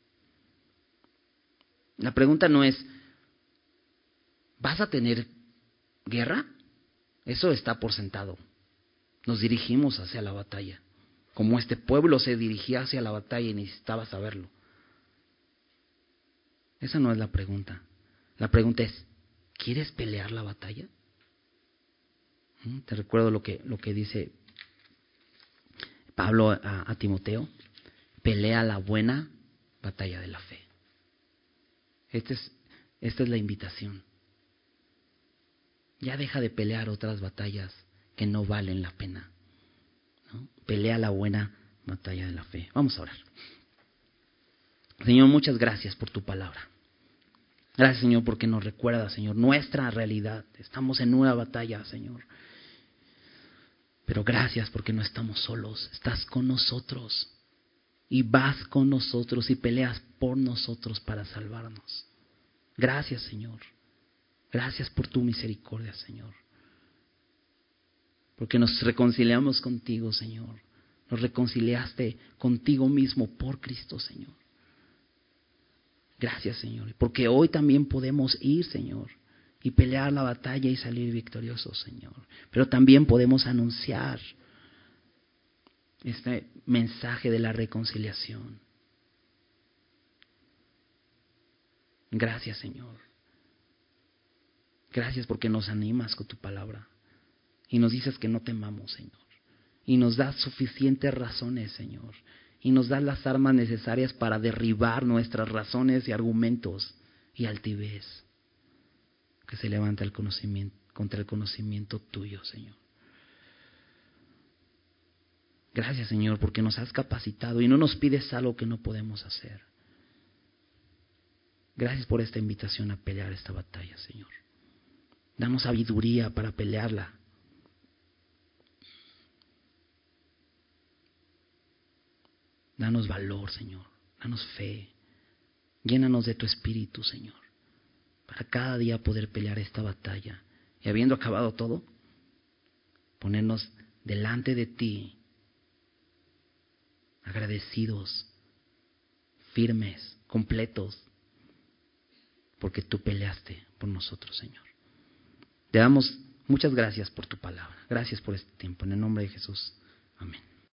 Speaker 1: la pregunta no es, ¿vas a tener guerra? Eso está por sentado. Nos dirigimos hacia la batalla, como este pueblo se dirigía hacia la batalla y necesitaba saberlo. Esa no es la pregunta. La pregunta es, ¿quieres pelear la batalla? Te recuerdo lo que, lo que dice Pablo a, a Timoteo. Pelea la buena batalla de la fe. Esta es, esta es la invitación. Ya deja de pelear otras batallas que no valen la pena, ¿no? Pelea la buena batalla de la fe. Vamos a orar. Señor, muchas gracias por tu palabra. Gracias, Señor, porque nos recuerda, Señor, nuestra realidad. Estamos en una batalla, Señor. Pero gracias porque no estamos solos. Estás con nosotros. Y vas con nosotros y peleas por nosotros para salvarnos. Gracias, Señor. Gracias por tu misericordia, Señor. Porque nos reconciliamos contigo, Señor. Nos reconciliaste contigo mismo por Cristo, Señor. Gracias, Señor. Porque hoy también podemos ir, Señor, y pelear la batalla y salir victoriosos, Señor. Pero también podemos anunciar este mensaje de la reconciliación. Gracias, Señor. Gracias porque nos animas con tu palabra. Y nos dices que no temamos, Señor. Y nos das suficientes razones, Señor. Y nos das las armas necesarias para derribar nuestras razones y argumentos y altivez que se levanta el conocimiento, contra el conocimiento tuyo, Señor. Gracias, Señor, porque nos has capacitado y no nos pides algo que no podemos hacer. Gracias por esta invitación a pelear esta batalla, Señor. Danos sabiduría para pelearla. Danos valor, Señor. Danos fe. Llénanos de tu espíritu, Señor, para cada día poder pelear esta batalla. Y habiendo acabado todo, ponernos delante de ti, agradecidos, firmes, completos, porque tú peleaste por nosotros, Señor. Te damos muchas gracias por tu palabra. Gracias por este tiempo. En el nombre de Jesús. Amén.